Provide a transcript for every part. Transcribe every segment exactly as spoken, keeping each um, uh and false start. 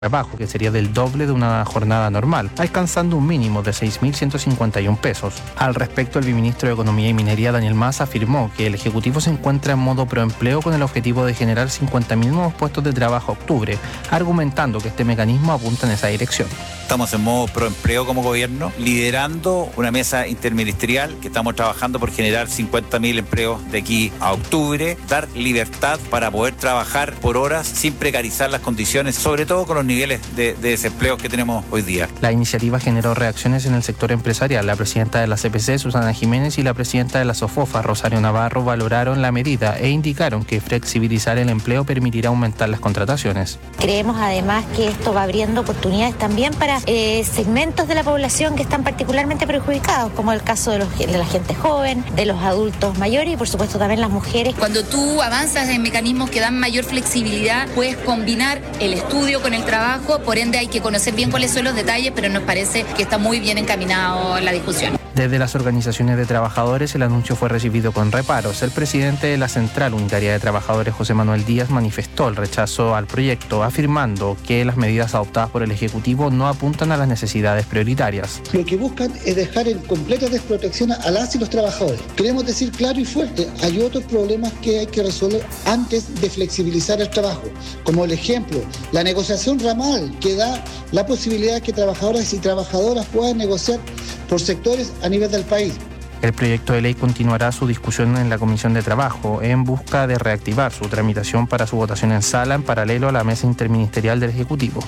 trabajo, que sería del doble de una jornada normal, alcanzando un mínimo de seis mil ciento cincuenta y uno pesos. Al respecto, el viceministro de Economía y Minería, Daniel Mas, afirmó que el Ejecutivo se encuentra en modo proempleo con el objetivo de generar cincuenta mil nuevos puestos de trabajo a octubre, argumentando que este mecanismo apunta en esa dirección. Estamos en modo proempleo como gobierno, liderando una mesa interministerial que estamos trabajando por generar cincuenta mil empleos de aquí a octubre, dar libertad para poder trabajar por horas sin precarizar las condiciones, sobre todo con los niveles de, de desempleo que tenemos hoy día. La iniciativa generó reacciones en el sector empresarial. La presidenta de la C P C, Susana Jiménez, y la presidenta de la SOFOFA, Rosario Navarro, valoraron la medida e indicaron que flexibilizar el empleo permitirá aumentar las contrataciones. Creemos además que esto va abriendo oportunidades también para eh, segmentos de la población que están particularmente perjudicados, como el caso de, los, de la gente joven, de los adultos mayores y por supuesto también las mujeres. Cuando tú avanzas en mecanismos que dan mayor flexibilidad, puedes combinar el estudio con el trabajo, por ende hay que conocer bien cuáles son los detalles, pero nos parece que está muy bien encaminado la discusión. Desde las organizaciones de trabajadores, el anuncio fue recibido con reparos. El presidente de la Central Unitaria de Trabajadores, José Manuel Díaz, manifestó el rechazo al proyecto, afirmando que las medidas adoptadas por el Ejecutivo no apuntan a las necesidades prioritarias. Lo que buscan es dejar en completa desprotección a las y los trabajadores. Queremos decir claro y fuerte, hay otros problemas que hay que resolver antes de flexibilizar el trabajo, como el ejemplo, la negociación ramal, que da la posibilidad de que trabajadoras y trabajadoras puedan negociar por sectores a nivel del país. El proyecto de ley continuará su discusión en la Comisión de Trabajo en busca de reactivar su tramitación para su votación en sala en paralelo a la mesa interministerial del Ejecutivo.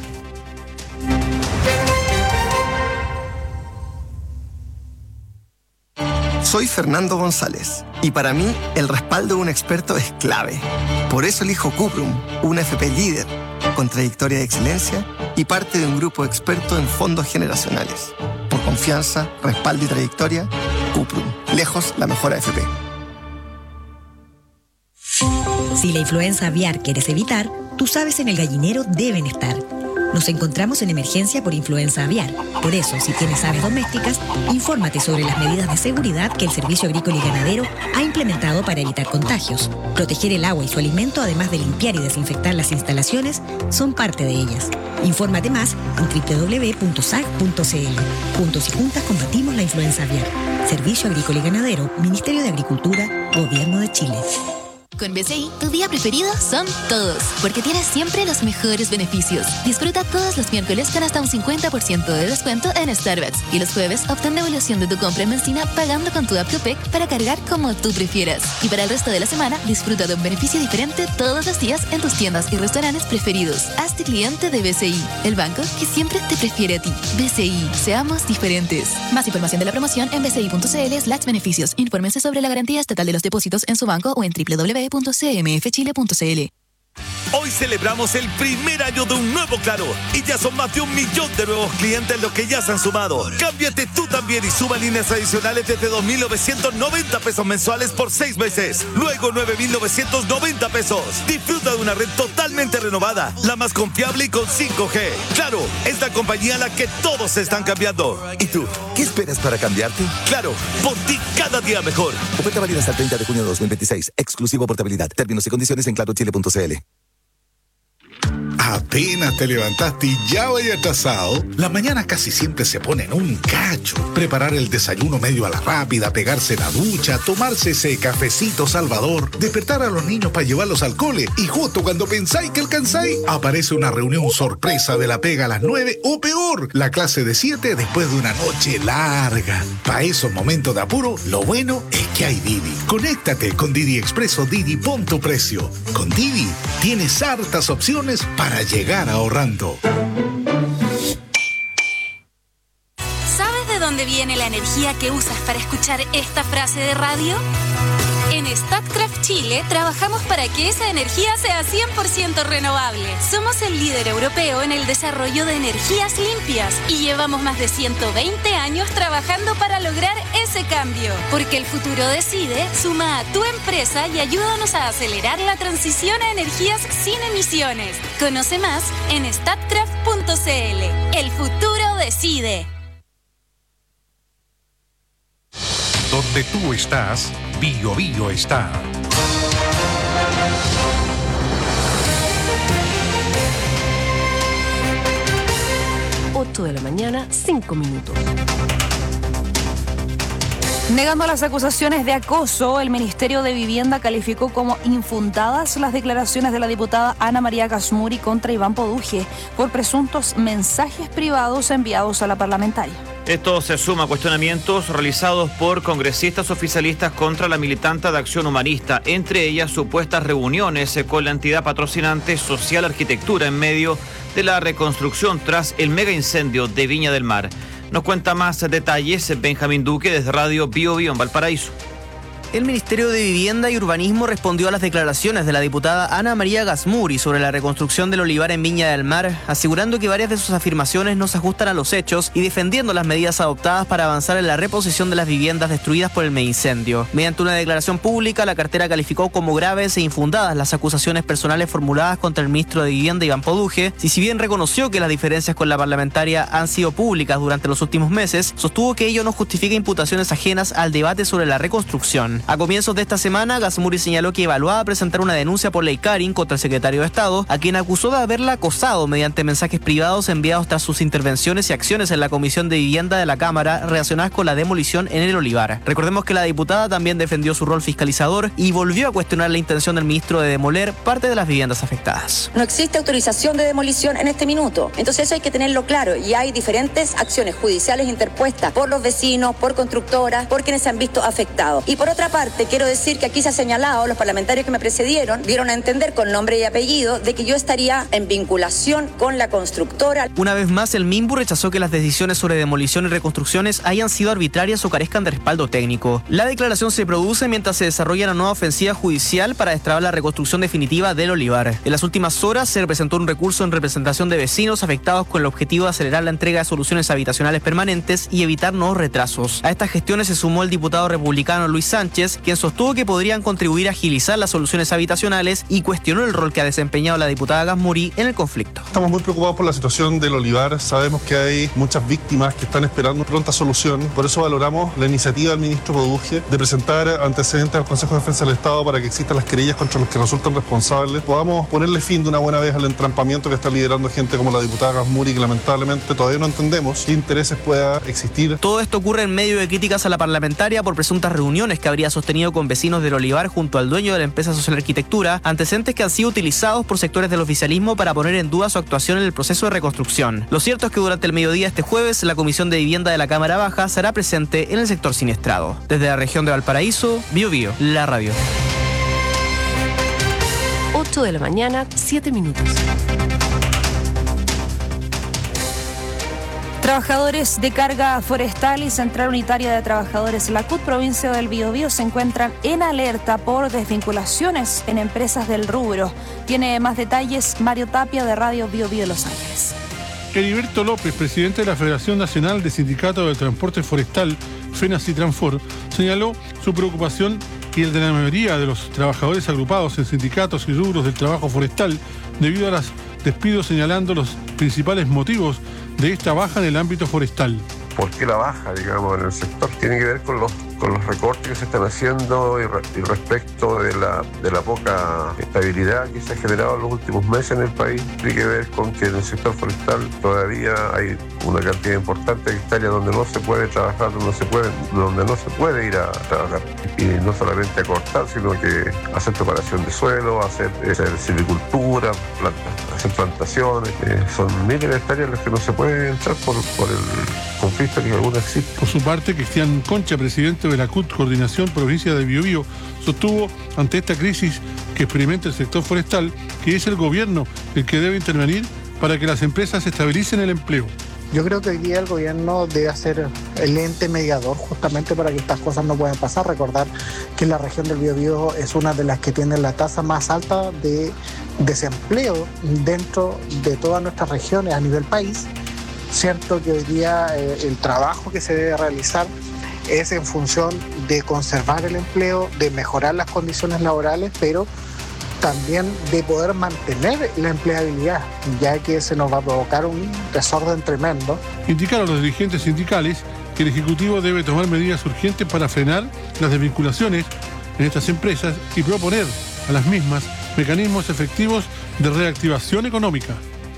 Soy Fernando González y para mí el respaldo de un experto es clave. Por eso elijo Cuprum, una F P líder, con trayectoria de excelencia y parte de un grupo experto en fondos generacionales. Por confianza, respaldo y trayectoria, Cuprum, lejos la mejor A F P. Si la influenza aviar quieres evitar, tus aves en el gallinero deben estar. Nos encontramos en emergencia por influenza aviar. Por eso, si tienes aves domésticas, infórmate sobre las medidas de seguridad que el Servicio Agrícola y Ganadero ha implementado para evitar contagios. Proteger el agua y su alimento, además de limpiar y desinfectar las instalaciones, son parte de ellas. Infórmate más en doble u doble u doble u punto s a g punto c l. Juntos y juntas combatimos la influenza aviar. Servicio Agrícola y Ganadero, Ministerio de Agricultura, Gobierno de Chile. Con B C I, tu día preferido son todos, porque tienes siempre los mejores beneficios. Disfruta todos los miércoles con hasta un cincuenta por ciento de descuento en Starbucks. Y los jueves obtén devolución de tu compra en benzina pagando con tu app Copec para cargar como tú prefieras. Y para el resto de la semana, disfruta de un beneficio diferente todos los días en tus tiendas y restaurantes preferidos. Hazte cliente de B C I, el banco que siempre te prefiere a ti. B C I, seamos diferentes. Más información de la promoción en bci.cl slash beneficios. Infórmense sobre la garantía estatal de los depósitos en su banco o en doble u doble u doble u punto c m f chile punto c l. Hoy celebramos el primer año de un nuevo Claro y ya son más de un millón de nuevos clientes los que ya se han sumado. Cámbiate tú también y suma líneas adicionales desde dos mil novecientos noventa pesos mensuales por seis meses. Luego nueve mil novecientos noventa pesos. Disfruta de una red totalmente renovada, la más confiable y con cinco G. Claro, es la compañía a la que todos se están cambiando. ¿Y tú? ¿Qué esperas para cambiarte? Claro, por ti cada día mejor. Oferta válida hasta el treinta de junio de dos mil veintiséis. Exclusivo portabilidad. Términos y condiciones en claro chile punto c l. Apenas te levantaste y ya vaya atrasado. Las mañanas casi siempre se ponen un cacho. Preparar el desayuno medio a la rápida, pegarse la ducha, tomarse ese cafecito salvador, despertar a los niños para llevarlos al cole y justo cuando pensáis que alcanzáis, aparece una reunión sorpresa de la pega a las nueve o peor, la clase de siete después de una noche larga. Para esos momentos de apuro, lo bueno es que hay Didi. Conéctate con Didi Expreso Didi, pon tu precio. Con Didi tienes hartas opciones para llegar ahorrando. ¿Sabes de dónde viene la energía que usas para escuchar esta frase de radio? En Statkraft Chile trabajamos para que esa energía sea cien por ciento renovable. Somos el líder europeo en el desarrollo de energías limpias y llevamos más de ciento veinte años trabajando para lograr ese cambio. Porque el futuro decide, suma a tu empresa y ayúdanos a acelerar la transición a energías sin emisiones. Conoce más en statkraft punto c l. El futuro decide. Donde tú estás, Bio Bio está. ocho de la mañana, cinco minutos. Negando las acusaciones de acoso, el Ministerio de Vivienda calificó como infundadas las declaraciones de la diputada Ana María Gasmuri contra Iván Poduje por presuntos mensajes privados enviados a la parlamentaria. Esto se suma a cuestionamientos realizados por congresistas oficialistas contra la militante de Acción Humanista, entre ellas supuestas reuniones con la entidad patrocinante Social Arquitectura en medio de la reconstrucción tras el mega incendio de Viña del Mar. Nos cuenta más detalles Benjamín Duque desde Radio Bio Bio en Valparaíso. El Ministerio de Vivienda y Urbanismo respondió a las declaraciones de la diputada Ana María Gasmuri sobre la reconstrucción del olivar en Viña del Mar, asegurando que varias de sus afirmaciones no se ajustan a los hechos y defendiendo las medidas adoptadas para avanzar en la reposición de las viviendas destruidas por el megaincendio. Mediante una declaración pública, la cartera calificó como graves e infundadas las acusaciones personales formuladas contra el ministro de Vivienda, Iván Poduje, y si bien reconoció que las diferencias con la parlamentaria han sido públicas durante los últimos meses, sostuvo que ello no justifica imputaciones ajenas al debate sobre la reconstrucción. A comienzos de esta semana, Gasmuri señaló que evaluaba presentar una denuncia por ley Karin contra el secretario de Estado, a quien acusó de haberla acosado mediante mensajes privados enviados tras sus intervenciones y acciones en la Comisión de Vivienda de la Cámara relacionadas con la demolición en el olivar. Recordemos que la diputada también defendió su rol fiscalizador y volvió a cuestionar la intención del ministro de demoler parte de las viviendas afectadas. No existe autorización de demolición en este minuto, entonces eso hay que tenerlo claro, y hay diferentes acciones judiciales interpuestas por los vecinos, por constructoras, por quienes se han visto afectados. Y por otra parte, quiero decir que aquí se ha señalado, los parlamentarios que me precedieron dieron a entender con nombre y apellido de que yo estaría en vinculación con la constructora. Una vez más, el MIMBU rechazó que las decisiones sobre demolición y reconstrucciones hayan sido arbitrarias o carezcan de respaldo técnico. La declaración se produce mientras se desarrolla una nueva ofensiva judicial para destrabar la reconstrucción definitiva del olivar. En las últimas horas se presentó un recurso en representación de vecinos afectados con el objetivo de acelerar la entrega de soluciones habitacionales permanentes y evitar nuevos retrasos. A estas gestiones se sumó el diputado republicano Luis Sánchez, quien sostuvo que podrían contribuir a agilizar las soluciones habitacionales y cuestionó el rol que ha desempeñado la diputada Gasmuri en el conflicto. Estamos muy preocupados por la situación del olivar. Sabemos que hay muchas víctimas que están esperando pronta solución. Por eso valoramos la iniciativa del ministro Poduje de presentar antecedentes al Consejo de Defensa del Estado para que existan las querellas contra los que resultan responsables. Podamos ponerle fin de una buena vez al entrampamiento que está liderando gente como la diputada Gasmuri, que lamentablemente todavía no entendemos qué intereses pueda existir. Todo esto ocurre en medio de críticas a la parlamentaria por presuntas reuniones que habría sostenido con vecinos del olivar junto al dueño de la empresa Social Arquitectura, antecedentes que han sido utilizados por sectores del oficialismo para poner en duda su actuación en el proceso de reconstrucción. Lo cierto es que durante el mediodía este jueves, la Comisión de Vivienda de la Cámara Baja será presente en el sector siniestrado. Desde la región de Valparaíso, Bio Bio, la radio. ocho de la mañana, siete minutos. Trabajadores de carga forestal y Central Unitaria de Trabajadores La C U T, provincia del Biobío, se encuentran en alerta por desvinculaciones en empresas del rubro. Tiene más detalles Mario Tapia de Radio Biobío Los Ángeles. Heriberto López, presidente de la Federación Nacional de Sindicatos de Transporte Forestal, FENACITRANFOR, señaló su preocupación y el de la mayoría de los trabajadores agrupados en sindicatos y rubros del trabajo forestal debido a los despidos, señalando los principales motivos de esta baja en el ámbito forestal. ¿Por qué la baja, digamos, en el sector? Tiene que ver con los, con los recortes que se están haciendo y, re, y respecto de la, de la poca estabilidad que se ha generado en los últimos meses en el país. Tiene que ver con que en el sector forestal todavía hay una cantidad importante de hectáreas donde no se puede trabajar, donde no se puede, donde no se puede ir a trabajar. Y no solamente a cortar, sino que hacer preparación de suelo, hacer, hacer silvicultura, planta, hacer plantaciones. Eh, son miles de hectáreas las que no se puede entrar por, por el conflicto que alguna existe. Por su parte, Cristian Concha, presidente de la C U T Coordinación Provincia de Biobío, sostuvo ante esta crisis que experimenta el sector forestal que es el gobierno el que debe intervenir para que las empresas estabilicen el empleo. Yo creo que hoy día el gobierno debe ser el ente mediador justamente para que estas cosas no puedan pasar. Recordar que la región del Biobío es una de las que tiene la tasa más alta de desempleo dentro de todas nuestras regiones a nivel país. Cierto que hoy día eh, el trabajo que se debe realizar es en función de conservar el empleo, de mejorar las condiciones laborales, pero también de poder mantener la empleabilidad, ya que se nos va a provocar un desorden tremendo. Indicaron los dirigentes sindicales que el Ejecutivo debe tomar medidas urgentes para frenar las desvinculaciones en estas empresas y proponer a las mismas mecanismos efectivos de reactivación económica.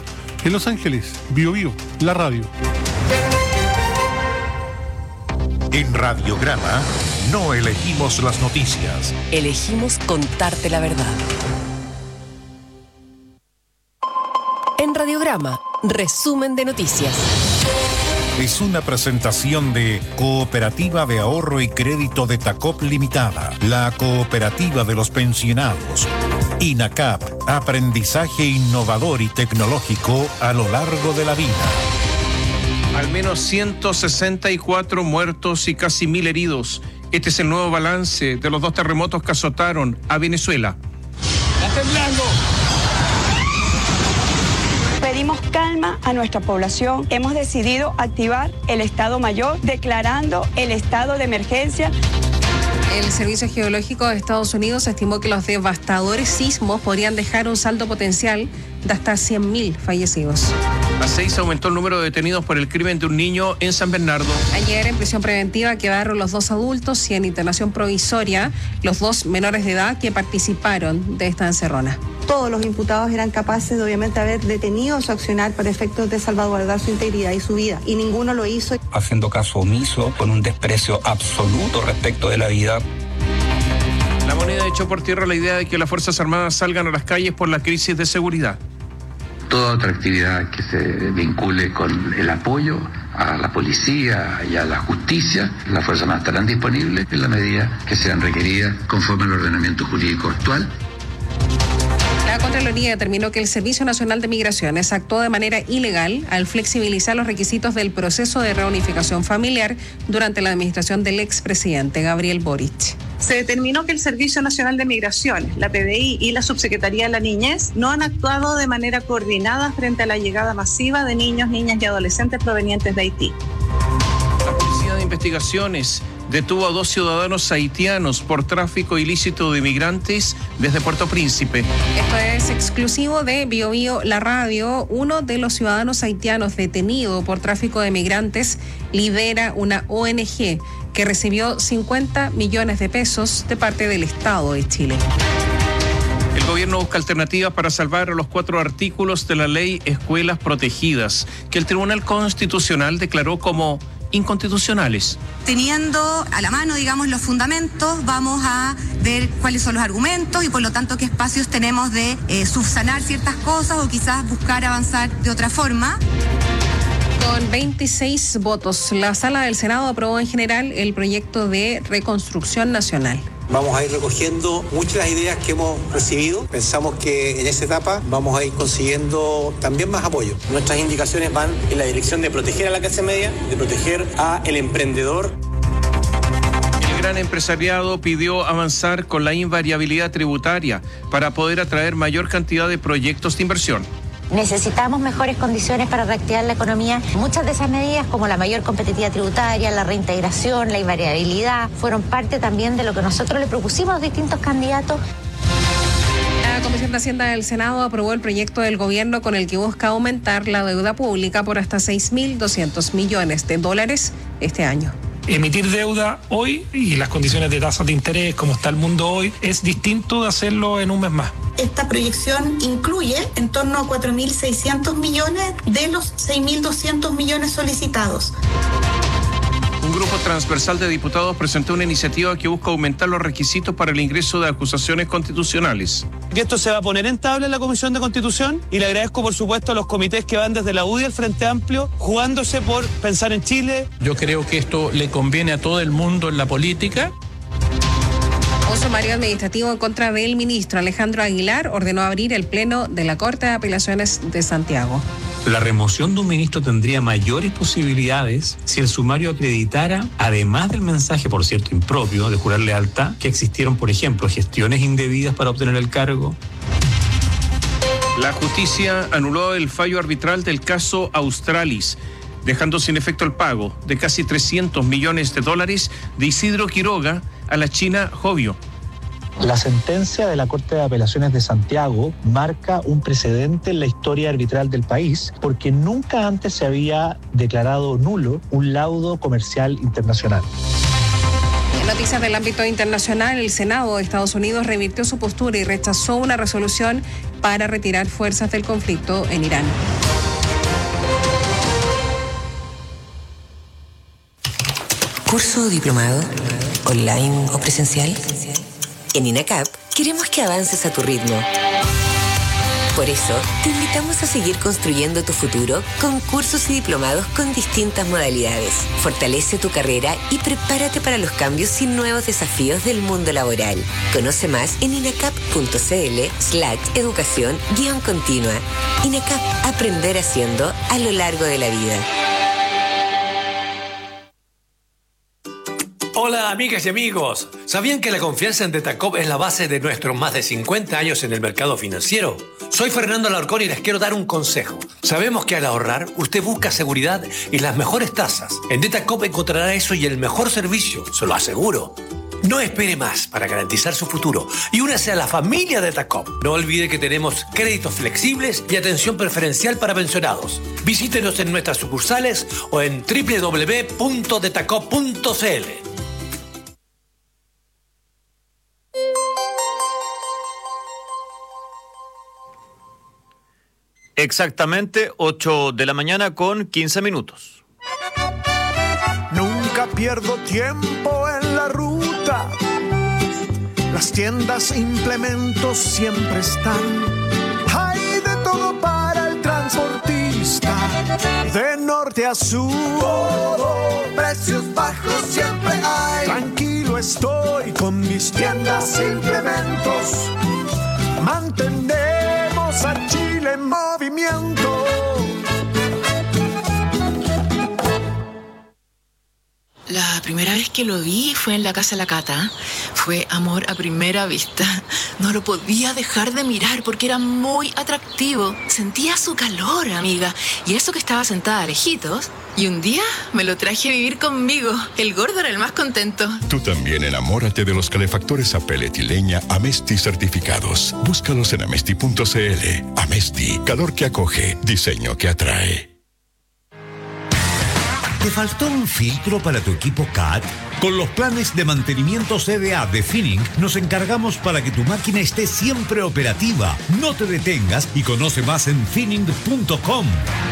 En Los Ángeles, Bio Bio, la radio. En Radiograma no elegimos las noticias. Elegimos contarte la verdad. En Radiograma, resumen de noticias. Es una presentación de Cooperativa de Ahorro y Crédito de Tacop Limitada, la cooperativa de los pensionados. INACAP, aprendizaje innovador y tecnológico a lo largo de la vida. Al menos ciento sesenta y cuatro muertos y casi mil heridos. Este es el nuevo balance de los dos terremotos que azotaron a Venezuela. ¡Está temblando! Pedimos calma a nuestra población. Hemos decidido activar el Estado Mayor, declarando el estado de emergencia. El Servicio Geológico de Estados Unidos estimó que los devastadores sismos podrían dejar un saldo potencial de hasta cien mil fallecidos. A seis aumentó el número de detenidos por el crimen de un niño en San Bernardo. Ayer en prisión preventiva quedaron los dos adultos y en internación provisoria los dos menores de edad que participaron de esta encerrona. Todos los imputados eran capaces de obviamente haber detenido su accionar para efectos de salvaguardar su integridad y su vida, y ninguno lo hizo. Haciendo caso omiso, con un desprecio absoluto respecto de la vida. La Moneda echó por tierra la idea de que las Fuerzas Armadas salgan a las calles por la crisis de seguridad. Toda otra actividad que se vincule con el apoyo a la policía y a la justicia, las Fuerzas Armadas estarán disponibles en la medida que sean requeridas conforme al ordenamiento jurídico actual. La Contraloría determinó que el Servicio Nacional de Migraciones actuó de manera ilegal al flexibilizar los requisitos del proceso de reunificación familiar durante la administración del expresidente Gabriel Boric. Se determinó que el Servicio Nacional de Migraciones, la P D I y la Subsecretaría de la Niñez no han actuado de manera coordinada frente a la llegada masiva de niños, niñas y adolescentes provenientes de Haití. La Policía de Investigaciones detuvo a dos ciudadanos haitianos por tráfico ilícito de inmigrantes desde Puerto Príncipe. Esto es exclusivo de Bio Bio, la radio. Uno de los ciudadanos haitianos detenido por tráfico de migrantes lidera una O N G que recibió cincuenta millones de pesos de parte del Estado de Chile. El gobierno busca alternativas para salvar los cuatro artículos de la ley Escuelas Protegidas, que el Tribunal Constitucional declaró como inconstitucionales. Teniendo a la mano, digamos, los fundamentos, vamos a ver cuáles son los argumentos y por lo tanto qué espacios tenemos de eh, subsanar ciertas cosas o quizás buscar avanzar de otra forma. Con veintiséis votos, la Sala del Senado aprobó en general el proyecto de reconstrucción nacional. Vamos a ir recogiendo muchas de las ideas que hemos recibido. Pensamos que en esta etapa vamos a ir consiguiendo también más apoyo. Nuestras indicaciones van en la dirección de proteger a la clase media, de proteger al emprendedor. El gran empresariado pidió avanzar con la invariabilidad tributaria para poder atraer mayor cantidad de proyectos de inversión. Necesitamos mejores condiciones para reactivar la economía. Muchas de esas medidas, como la mayor competitividad tributaria, la reintegración, la invariabilidad, fueron parte también de lo que nosotros le propusimos a los distintos candidatos. La Comisión de Hacienda del Senado aprobó el proyecto del gobierno con el que busca aumentar la deuda pública por hasta seis mil doscientos millones de dólares este año. Emitir deuda hoy y las condiciones de tasas de interés, como está el mundo hoy, es distinto de hacerlo en un mes más. Esta proyección incluye en torno a cuatro mil seiscientos millones de los seis mil doscientos millones solicitados. Un grupo transversal de diputados presentó una iniciativa que busca aumentar los requisitos para el ingreso de acusaciones constitucionales. Y esto se va a poner en tabla en la Comisión de Constitución y le agradezco por supuesto a los comités que van desde la U D I al Frente Amplio, jugándose por pensar en Chile. Yo creo que esto le conviene a todo el mundo en la política. Un sumario administrativo en contra del ministro Alejandro Aguilar ordenó abrir el pleno de la Corte de Apelaciones de Santiago. La remoción de un ministro tendría mayores posibilidades si el sumario acreditara, además del mensaje, por cierto, impropio de jurar lealtad, que existieron, por ejemplo, gestiones indebidas para obtener el cargo. La justicia anuló el fallo arbitral del caso Australis, dejando sin efecto el pago de casi trescientos millones de dólares de Isidro Quiroga a la China Jovio. La sentencia de la Corte de Apelaciones de Santiago marca un precedente en la historia arbitral del país porque nunca antes se había declarado nulo un laudo comercial internacional. En noticias del ámbito internacional, el Senado de Estados Unidos revirtió su postura y rechazó una resolución para retirar fuerzas del conflicto en Irán. ¿Curso o diplomado? ¿Online o presencial? En INACAP queremos que avances a tu ritmo. Por eso, te invitamos a seguir construyendo tu futuro con cursos y diplomados con distintas modalidades. Fortalece tu carrera y prepárate para los cambios y nuevos desafíos del mundo laboral. Conoce más en inacap.cl slash educación guión continua. INACAP, aprender haciendo a lo largo de la vida. Hola amigas y amigos, ¿sabían que la confianza en Detacop es la base de nuestros más de cincuenta años en el mercado financiero? Soy Fernando Alarcón y les quiero dar un consejo. Sabemos que al ahorrar usted busca seguridad y las mejores tasas. En Detacop encontrará eso y el mejor servicio, se lo aseguro. No espere más para garantizar su futuro y únase a la familia Detacop. No olvide que tenemos créditos flexibles y atención preferencial para pensionados. Visítenos en nuestras sucursales o en doble u doble u doble u punto detacop punto c l. Exactamente ocho de la mañana con quince minutos. Nunca pierdo tiempo en la ruta. Las tiendas e implementos siempre están. Hay de todo para el transportista. De norte a sur, todo, precios bajos siempre hay. Tranquilo estoy con mis tiendas e implementos. Mantenemos a Chile en movimiento. La primera vez que lo vi fue en la casa de la Cata. Fue amor a primera vista. No lo podía dejar de mirar porque era muy atractivo. Sentía su calor, amiga. Y eso que estaba sentada a lejitos. Y un día me lo traje a vivir conmigo. El gordo era el más contento. Tú también enamórate de los calefactores a pellet y leña Amesti certificados. Búscalos en amesti punto c l. Amesti, calor que acoge, diseño que atrae. ¿Te faltó un filtro para tu equipo C A T? Con los planes de mantenimiento C D A de Finning nos encargamos para que tu máquina esté siempre operativa. No te detengas y conoce más en finning punto com.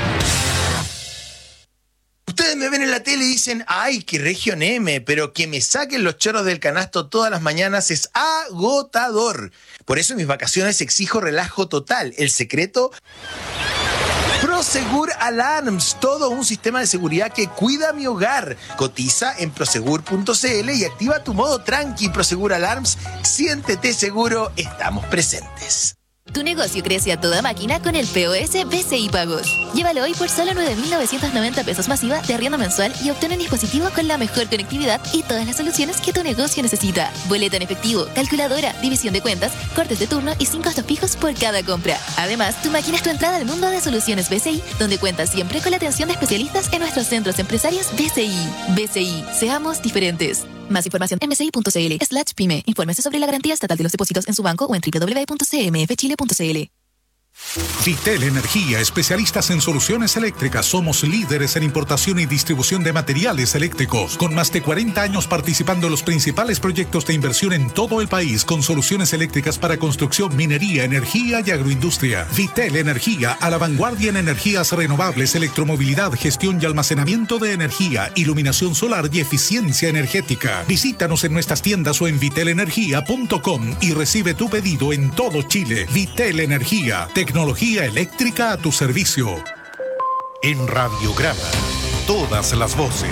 Ustedes me ven en la tele y dicen, ay, qué región M, pero que me saquen los chorros del canasto todas las mañanas es agotador. Por eso en mis vacaciones exijo relajo total. El secreto... Prosegur Alarms, todo un sistema de seguridad que cuida mi hogar. Cotiza en prosegur punto c l y activa tu modo tranqui. Prosegur Alarms, siéntete seguro, estamos presentes. Tu negocio crece a toda máquina con el P O S B C I Pagos. Llévalo hoy por solo nueve mil novecientos noventa pesos masiva de arriendo mensual y obtén un dispositivo con la mejor conectividad y todas las soluciones que tu negocio necesita. Boleta en efectivo, calculadora, división de cuentas, cortes de turno y sin costos fijos por cada compra. Además, tu máquina es tu entrada al mundo de soluciones B C I, donde cuentas siempre con la atención de especialistas en nuestros centros empresarios B C I. B C I, seamos diferentes. Más información en bci punto c l slash pyme. Infórmese sobre la garantía estatal de los depósitos en su banco o en doble u doble u doble u punto c m f chile punto c l. Vitel Energía, especialistas en soluciones eléctricas. Somos líderes en importación y distribución de materiales eléctricos, con más de cuarenta años participando en los principales proyectos de inversión en todo el país, con soluciones eléctricas para construcción, minería, energía y agroindustria. Vitel Energía, a la vanguardia en energías renovables, electromovilidad, gestión y almacenamiento de energía, iluminación solar y eficiencia energética. Visítanos en nuestras tiendas o en vitel energía punto com y recibe tu pedido en todo Chile. Vitel Energía, tecnología eléctrica a tu servicio. En Radiograma, todas las voces.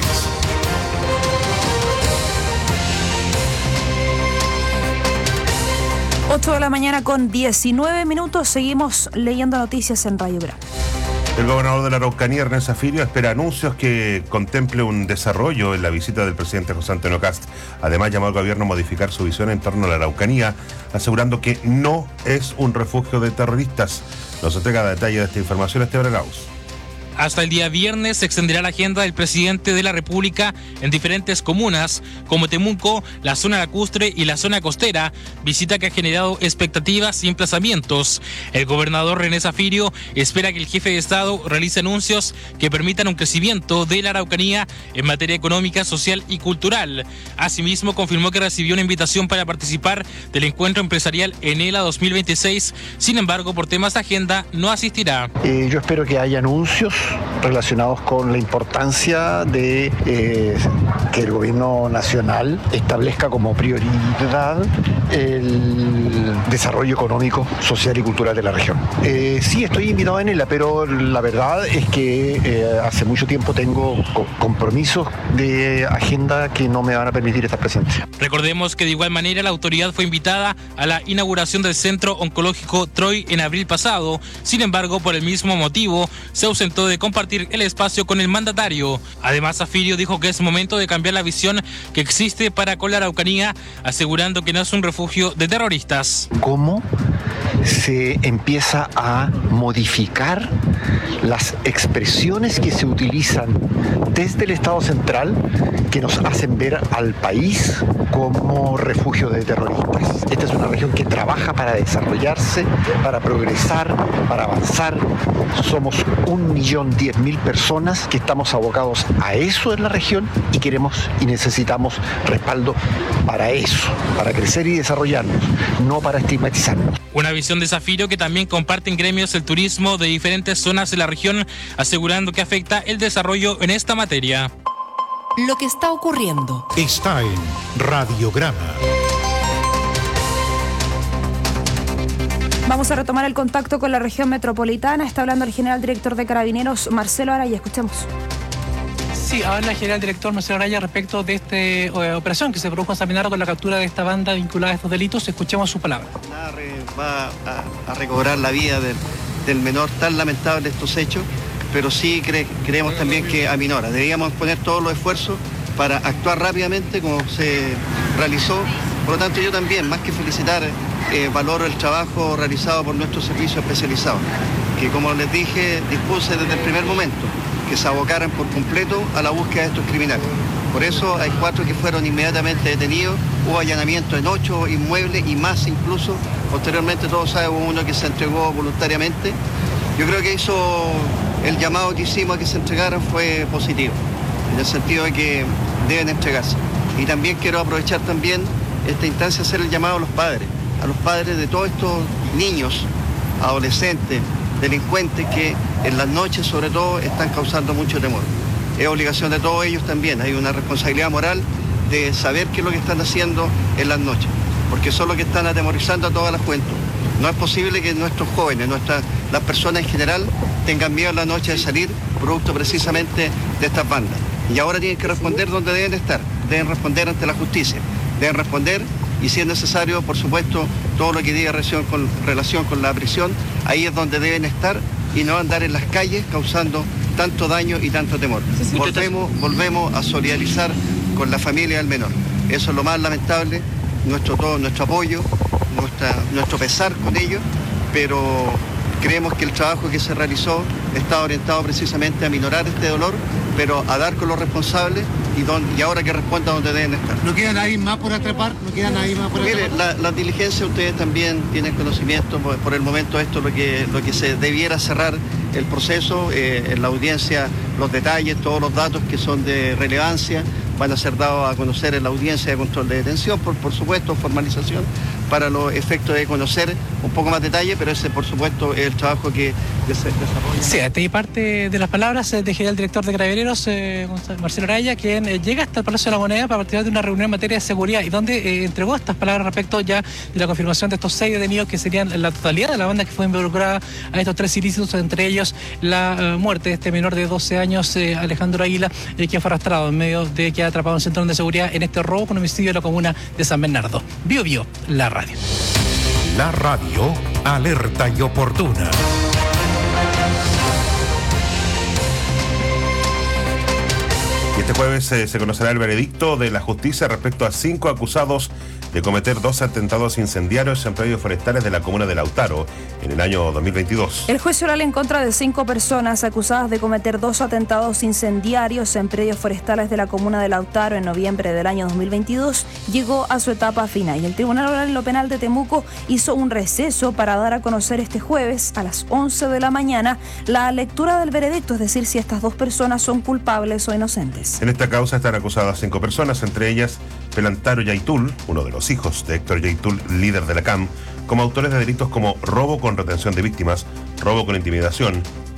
ocho de la mañana con diecinueve minutos. Seguimos leyendo noticias en Radiograma. El gobernador de la Araucanía, René Zaffirio, espera anuncios que contemple un desarrollo en la visita del presidente José Antonio Kast. Además, llamó al gobierno a modificar su visión en torno a la Araucanía, asegurando que no es un refugio de terroristas. Nos entrega detalle de esta información Esteban Arauz. Hasta el día viernes se extenderá la agenda del presidente de la República en diferentes comunas como Temuco, la zona lacustre y la zona costera, visita que ha generado expectativas y emplazamientos. El gobernador René Zaffirio espera que el jefe de Estado realice anuncios que permitan un crecimiento de la Araucanía en materia económica, social y cultural. Asimismo, confirmó que recibió una invitación para participar del encuentro empresarial ENELA dos mil veintiséis, sin embargo, por temas de agenda no asistirá. Eh, yo espero que haya anuncios relacionados con la importancia de eh, que el gobierno nacional establezca como prioridad el desarrollo económico, social y cultural de la región. Eh, sí, estoy invitado en ella, pero la verdad es que eh, hace mucho tiempo tengo co- compromisos de agenda que no me van a permitir estar presente. Recordemos que de igual manera la autoridad fue invitada a la inauguración del Centro Oncológico Troy en abril pasado. Sin embargo, por el mismo motivo, se ausentó de compartir el espacio con el mandatario. Además, Zafirio dijo que es momento de cambiar la visión que existe para con la Araucanía, asegurando que no es un refugio de terroristas. ¿Cómo se empieza a modificar las expresiones que se utilizan desde el Estado central que nos hacen ver al país como refugio de terroristas? Esta es una región que trabaja para desarrollarse, para progresar, para avanzar. Somos un millón diez mil personas que estamos abocados a eso en la región y queremos y necesitamos respaldo para eso, para crecer y desarrollarnos, no para estigmatizarnos. Una visión de Zafirio que también comparten gremios del turismo de diferentes zonas de la región, asegurando que afecta el desarrollo en esta materia. Lo que está ocurriendo está en Radiograma. Vamos a retomar el contacto con la región metropolitana. Está hablando el general director de Carabineros, Marcelo Araya. Escuchemos. Sí, habla el general director Marcelo Araya respecto de esta eh, operación que se produjo en San Bernardo con la captura de esta banda vinculada a estos delitos. Escuchemos su palabra. Va a, a recobrar la vida del, del menor, tan lamentable estos hechos, pero sí cre, creemos también que aminora. Deberíamos poner todos los esfuerzos para actuar rápidamente como se realizó. Por lo tanto, yo también, más que felicitar, eh, valoro el trabajo realizado por nuestro servicio especializado, que como les dije, dispuse desde el primer momento que se abocaran por completo a la búsqueda de estos criminales. Por eso hay cuatro que fueron inmediatamente detenidos, hubo allanamiento en ocho inmuebles y más incluso. Posteriormente, todos saben, hubo uno que se entregó voluntariamente. Yo creo que eso, el llamado que hicimos a que se entregaran fue positivo, en el sentido de que deben entregarse. Y también quiero aprovechar también esta instancia, hacer el llamado a los padres, a los padres de todos estos niños, adolescentes, delincuentes que en las noches sobre todo están causando mucho temor. Es obligación de todos ellos también, hay una responsabilidad moral de saber qué es lo que están haciendo en las noches, porque son los que están atemorizando a toda la juventud. No es posible que nuestros jóvenes, nuestras, las personas en general, tengan miedo en la noche de salir, producto precisamente de estas bandas. Y ahora tienen que responder donde deben estar, deben responder ante la justicia, deben responder y si es necesario, por supuesto, todo lo que diga relación con, relación con la prisión, ahí es donde deben estar y no andar en las calles causando tanto daño y tanto temor. Volvemos, volvemos a solidarizar con la familia del menor. Eso es lo más lamentable, nuestro, todo, nuestro apoyo, nuestra, nuestro pesar con ellos, pero creemos que el trabajo que se realizó está orientado precisamente a minorar este dolor, pero a dar con los responsables y, don, y ahora que responda donde deben estar. ¿No queda nadie más por atrapar? ¿No queda nadie más por Mire, atrapar? la, las diligencias ustedes también tienen conocimiento, por, por el momento esto es lo que, lo que se debiera cerrar el proceso, eh, en la audiencia los detalles, todos los datos que son de relevancia van a ser dados a conocer en la audiencia de control de detención, por, por supuesto, formalización, para los efectos de conocer un poco más detalle, pero ese, por supuesto, es el trabajo que se desarrolla. Sí, esta y parte de las palabras del general director de Carabineros, eh, Marcelo Araya, quien eh, llega hasta el Palacio de la Moneda para participar de una reunión en materia de seguridad y donde eh, entregó estas palabras respecto ya de la confirmación de estos seis detenidos que serían la totalidad de la banda que fue involucrada a estos tres ilícitos, entre ellos la eh, muerte de este menor de doce años, eh, Alejandro Águila, eh, que fue arrastrado en medio de que ha atrapado un centro de seguridad en este robo con homicidio de la comuna de San Bernardo. Bio Bio, la radio. La radio, alerta y oportuna. Y este jueves eh, se conocerá el veredicto de la justicia respecto a cinco acusados de cometer dos atentados incendiarios en predios forestales de la comuna de Lautaro en el año dos mil veintidós. El juicio oral en contra de cinco personas acusadas de cometer dos atentados incendiarios en predios forestales de la comuna de Lautaro en noviembre del año dos mil veintidós llegó a su etapa final y el Tribunal Oral en lo Penal de Temuco hizo un receso para dar a conocer este jueves a las once de la mañana la lectura del veredicto, es decir, si estas dos personas son culpables o inocentes. En esta causa están acusadas cinco personas, entre ellas Pelantaro Yaitul, uno de los hijos de Héctor Yaitul, líder de la C A M, como autores de delitos como robo con retención de víctimas, robo con intimidación,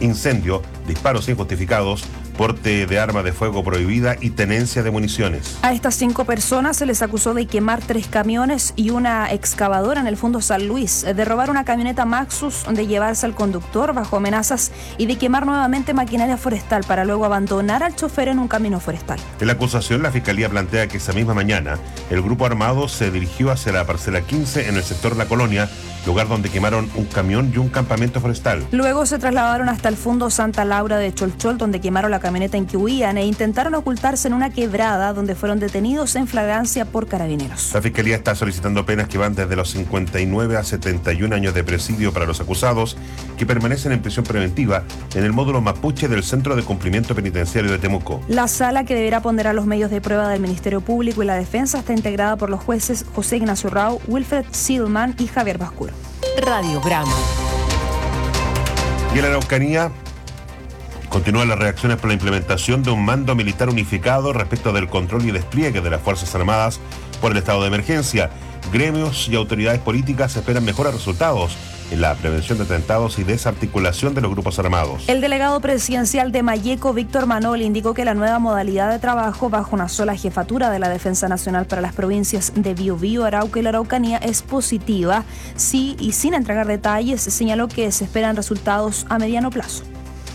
incendio, disparos injustificados, porte de arma de fuego prohibida y tenencia de municiones. A estas cinco personas se les acusó de quemar tres camiones y una excavadora en el Fundo San Luis, de robar una camioneta Maxus, de llevarse al conductor bajo amenazas y de quemar nuevamente maquinaria forestal para luego abandonar al chofer en un camino forestal. En la acusación, la Fiscalía plantea que esa misma mañana el grupo armado se dirigió hacia la parcela quince en el sector La Colonia, lugar donde quemaron un camión y un campamento forestal. Luego se trasladaron hasta el Fundo Santa Laura de Cholchol, donde quemaron la camioneta en que huían e intentaron ocultarse en una quebrada donde fueron detenidos en flagrancia por carabineros. La Fiscalía está solicitando penas que van desde los cincuenta y nueve a setenta y un años de presidio para los acusados, que permanecen en prisión preventiva en el módulo Mapuche del Centro de Cumplimiento Penitenciario de Temuco. La sala, que deberá ponderar los medios de prueba del Ministerio Público y la defensa, está integrada por los jueces José Ignacio Rau, Wilfred Silman y Javier Bascuro. Radiograma. Y en la Araucanía continúan las reacciones por la implementación de un mando militar unificado respecto del control y despliegue de las Fuerzas Armadas por el estado de emergencia. Gremios y autoridades políticas esperan mejores resultados en la prevención de atentados y desarticulación de los grupos armados. El delegado presidencial de Mayeco, Víctor Manol, indicó que la nueva modalidad de trabajo bajo una sola jefatura de la Defensa Nacional para las provincias de Biobío, Arauca y la Araucanía es positiva. Sí, y sin entregar detalles, señaló que se esperan resultados a mediano plazo.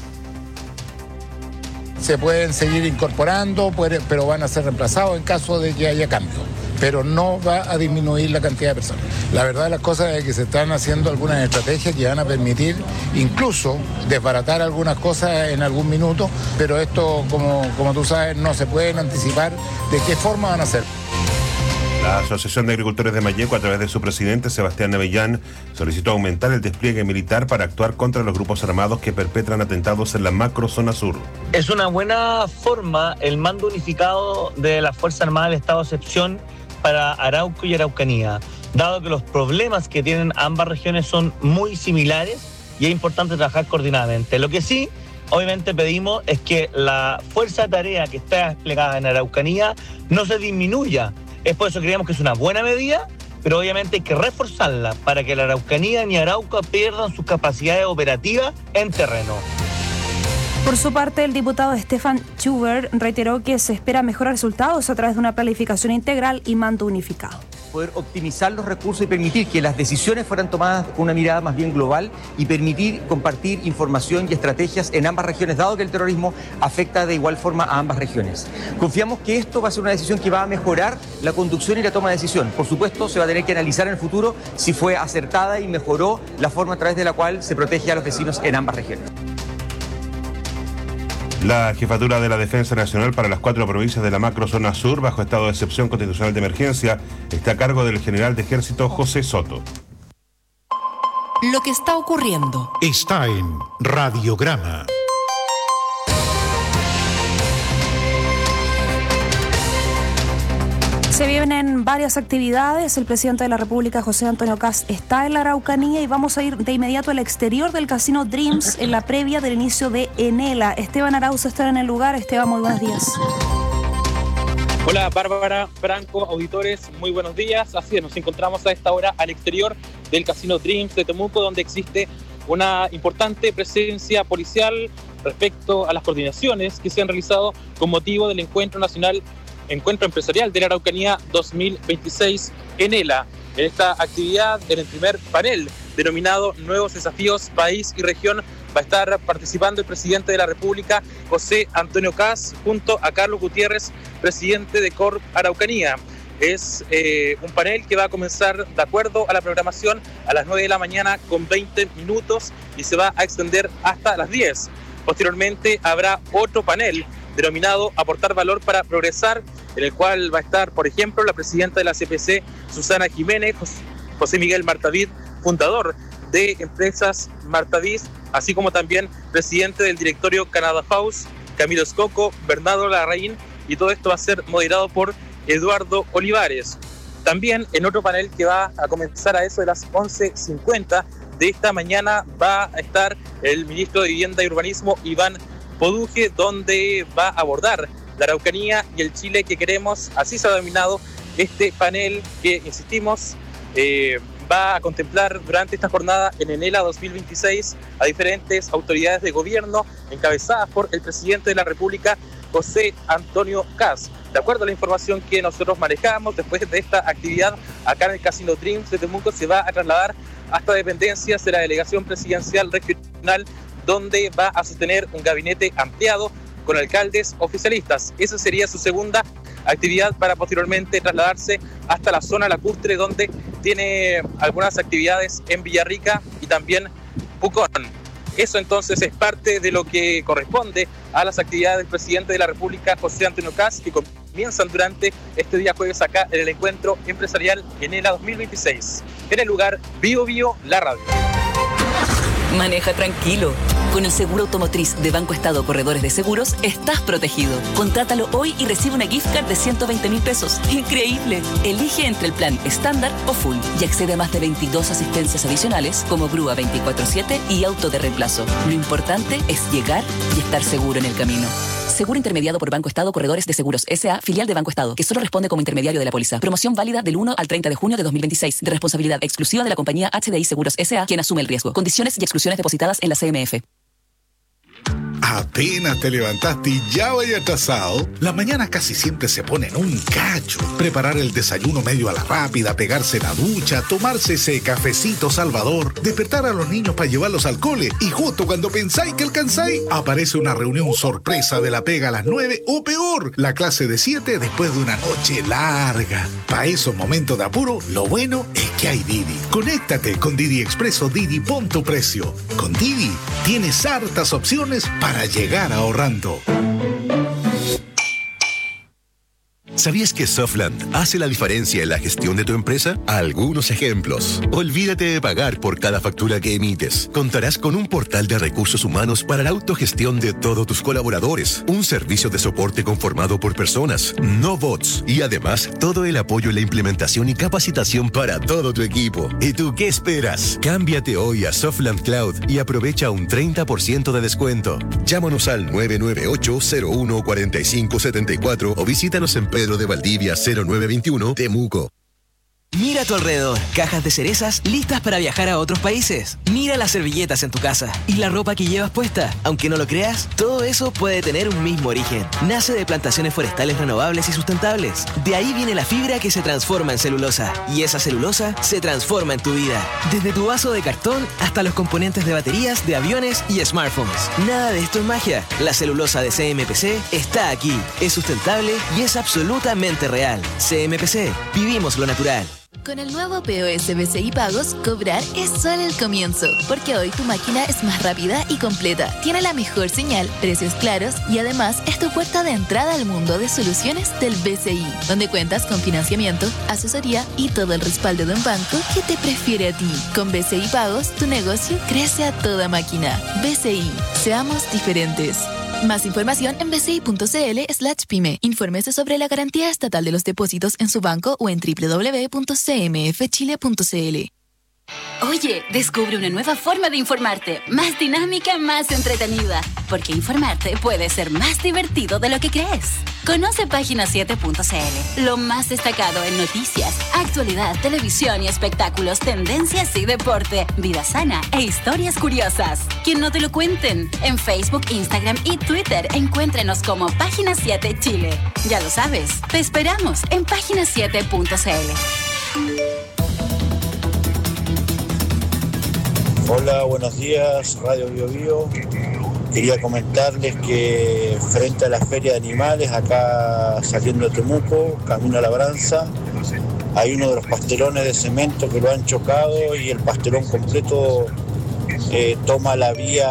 Se pueden seguir incorporando, pero van a ser reemplazados en caso de que haya cambio. Pero no va a disminuir la cantidad de personas. La verdad de las cosas es que se están haciendo algunas estrategias que van a permitir incluso desbaratar algunas cosas en algún minuto, pero esto, como, como tú sabes, no se pueden anticipar de qué forma van a ser. La Asociación de Agricultores de Mayeco, a través de su presidente, Sebastián Avellán, solicitó aumentar el despliegue militar para actuar contra los grupos armados que perpetran atentados en la macrozona sur. Es una buena forma el mando unificado de la Fuerza Armada del Estado de Excepción para Arauco y Araucanía, dado que los problemas que tienen ambas regiones son muy similares y es importante trabajar coordinadamente. Lo que sí, obviamente pedimos es que la fuerza de tarea que está desplegada en Araucanía no se disminuya. Es por eso que creemos que es una buena medida, pero obviamente hay que reforzarla para que la Araucanía ni Arauca pierdan sus capacidades operativas en terreno. Por su parte, el diputado Stefan Schubert reiteró que se espera mejores resultados a través de una planificación integral y mando unificado. Poder optimizar los recursos y permitir que las decisiones fueran tomadas con una mirada más bien global y permitir compartir información y estrategias en ambas regiones, dado que el terrorismo afecta de igual forma a ambas regiones. Confiamos que esto va a ser una decisión que va a mejorar la conducción y la toma de decisión. Por supuesto, se va a tener que analizar en el futuro si fue acertada y mejoró la forma a través de la cual se protege a los vecinos en ambas regiones. La jefatura de la Defensa Nacional para las cuatro provincias de la macrozona sur, bajo estado de excepción constitucional de emergencia, está a cargo del general de ejército José Soto. Lo que está ocurriendo está en Radiograma. Se vienen varias actividades. El presidente de la República, José Antonio Kast, está en la Araucanía y vamos a ir de inmediato al exterior del Casino Dreams en la previa del inicio de Enela. Esteban Arauz está en el lugar. Esteban, muy buenos días. Hola Bárbara, Franco, auditores, muy buenos días. Así es, nos encontramos a esta hora al exterior del Casino Dreams de Temuco, donde existe una importante presencia policial respecto a las coordinaciones que se han realizado con motivo del Encuentro Nacional Encuentro Empresarial de la Araucanía dos mil veintiséis Enela. En esta actividad, en el primer panel denominado Nuevos Desafíos País y Región, va a estar participando el presidente de la República, José Antonio Kast, junto a Carlos Gutiérrez, presidente de Corp Araucanía. Es eh, un panel que va a comenzar de acuerdo a la programación a las nueve de la mañana con veinte minutos y se va a extender hasta las diez. Posteriormente habrá otro panel denominado Aportar Valor para Progresar, en el cual va a estar, por ejemplo, la presidenta de la C P C, Susana Jiménez, José Miguel Martavid, fundador de Empresas Martavid, así como también presidente del directorio Canada House, Camilo Escoco, Bernardo Larraín, y todo esto va a ser moderado por Eduardo Olivares. También en otro panel que va a comenzar a eso de las once cincuenta de esta mañana va a estar el ministro de Vivienda y Urbanismo, Iván Poduje, donde va a abordar la Araucanía y el Chile que queremos. Así se ha denominado este panel que, insistimos, eh, va a contemplar durante esta jornada en Enela dos mil veintiséis a diferentes autoridades de gobierno encabezadas por el presidente de la República, José Antonio Kast. De acuerdo a la información que nosotros manejamos, después de esta actividad, acá en el Casino Dreams de Temuco se va a trasladar hasta dependencias de la Delegación Presidencial Regional, donde va a sostener un gabinete ampliado con alcaldes oficialistas. Esa sería su segunda actividad para posteriormente trasladarse hasta la zona lacustre, donde tiene algunas actividades en Villarrica y también Pucón. Eso entonces es parte de lo que corresponde a las actividades del presidente de la República, José Antonio Kast, que comienzan durante este día jueves acá en el encuentro empresarial Enela dos mil veintiséis. En el lugar Bio Bio, la radio. Maneja tranquilo. Con el seguro automotriz de Banco Estado Corredores de Seguros estás protegido. Contrátalo hoy y recibe una gift card de ciento veinte mil pesos. ¡Increíble! Elige entre el plan estándar o full y accede a más de veintidós asistencias adicionales como grúa veinticuatro siete y auto de reemplazo. Lo importante es llegar y estar seguro en el camino. Seguro intermediado por Banco Estado Corredores de Seguros S A, filial de Banco Estado, que solo responde como intermediario de la póliza. Promoción válida del uno al treinta de junio de dos mil veintiséis, de responsabilidad exclusiva de la compañía H D I Seguros S A, quien asume el riesgo. Condiciones y exclusiones depositadas en la C M F. Apenas te levantaste y ya vaya atrasado. Las mañanas casi siempre se ponen un cacho. Preparar el desayuno medio a la rápida, pegarse la ducha, tomarse ese cafecito salvador, despertar a los niños para llevarlos al cole y justo cuando pensáis que alcanzáis, aparece una reunión sorpresa de la pega a las nueve o peor, la clase de siete después de una noche larga. Para esos momentos de apuro, lo bueno es que hay Didi. Conéctate con Didi Expreso Didi, pon tu precio. Con Didi tienes hartas opciones para llegar ahorrando. ¿Sabías que Softland hace la diferencia en la gestión de tu empresa? Algunos ejemplos. Olvídate de pagar por cada factura que emites. Contarás con un portal de recursos humanos para la autogestión de todos tus colaboradores. Un servicio de soporte conformado por personas, no bots. Y además, todo el apoyo en la implementación y capacitación para todo tu equipo. ¿Y tú qué esperas? Cámbiate hoy a Softland Cloud y aprovecha un treinta por ciento de descuento. Llámanos al nueve nueve ocho, cero uno, cuatro cinco siete cuatro o visítanos en Pedro de Valdivia cero nueve veintiuno, Temuco. Mira a tu alrededor, cajas de cerezas listas para viajar a otros países. Mira las servilletas en tu casa y la ropa que llevas puesta. Aunque no lo creas, todo eso puede tener un mismo origen. Nace de plantaciones forestales renovables y sustentables. De ahí viene la fibra que se transforma en celulosa. Y esa celulosa se transforma en tu vida. Desde tu vaso de cartón hasta los componentes de baterías, de aviones y smartphones. Nada de esto es magia. La celulosa de C M P C está aquí. Es sustentable y es absolutamente real. C M P C. Vivimos lo natural. Con el nuevo P O S B C I Pagos, cobrar es solo el comienzo, porque hoy tu máquina es más rápida y completa, tiene la mejor señal, precios claros y además es tu puerta de entrada al mundo de soluciones del B C I, donde cuentas con financiamiento, asesoría y todo el respaldo de un banco que te prefiere a ti. Con B C I Pagos, tu negocio crece a toda máquina. B C I, seamos diferentes. Más información en bci.cl slash pyme. Infórmese sobre la garantía estatal de los depósitos en su banco o en doble u doble u doble u punto c m f chile punto c l. Oye, descubre una nueva forma de informarte, más dinámica, más entretenida, porque informarte puede ser más divertido de lo que crees. Conoce página siete punto c l, lo más destacado en noticias, actualidad, televisión y espectáculos, tendencias y deporte, vida sana e historias curiosas. Que no te lo cuenten. En Facebook, Instagram y Twitter, encuéntrenos como Página siete Chile. Ya lo sabes, te esperamos en página siete punto c l. Hola, buenos días, Radio Bio Bio. Quería comentarles que frente a la Feria de Animales, acá saliendo de Temuco, camino a Labranza, hay uno de los pastelones de cemento que lo han chocado y el pastelón completo eh, toma la vía...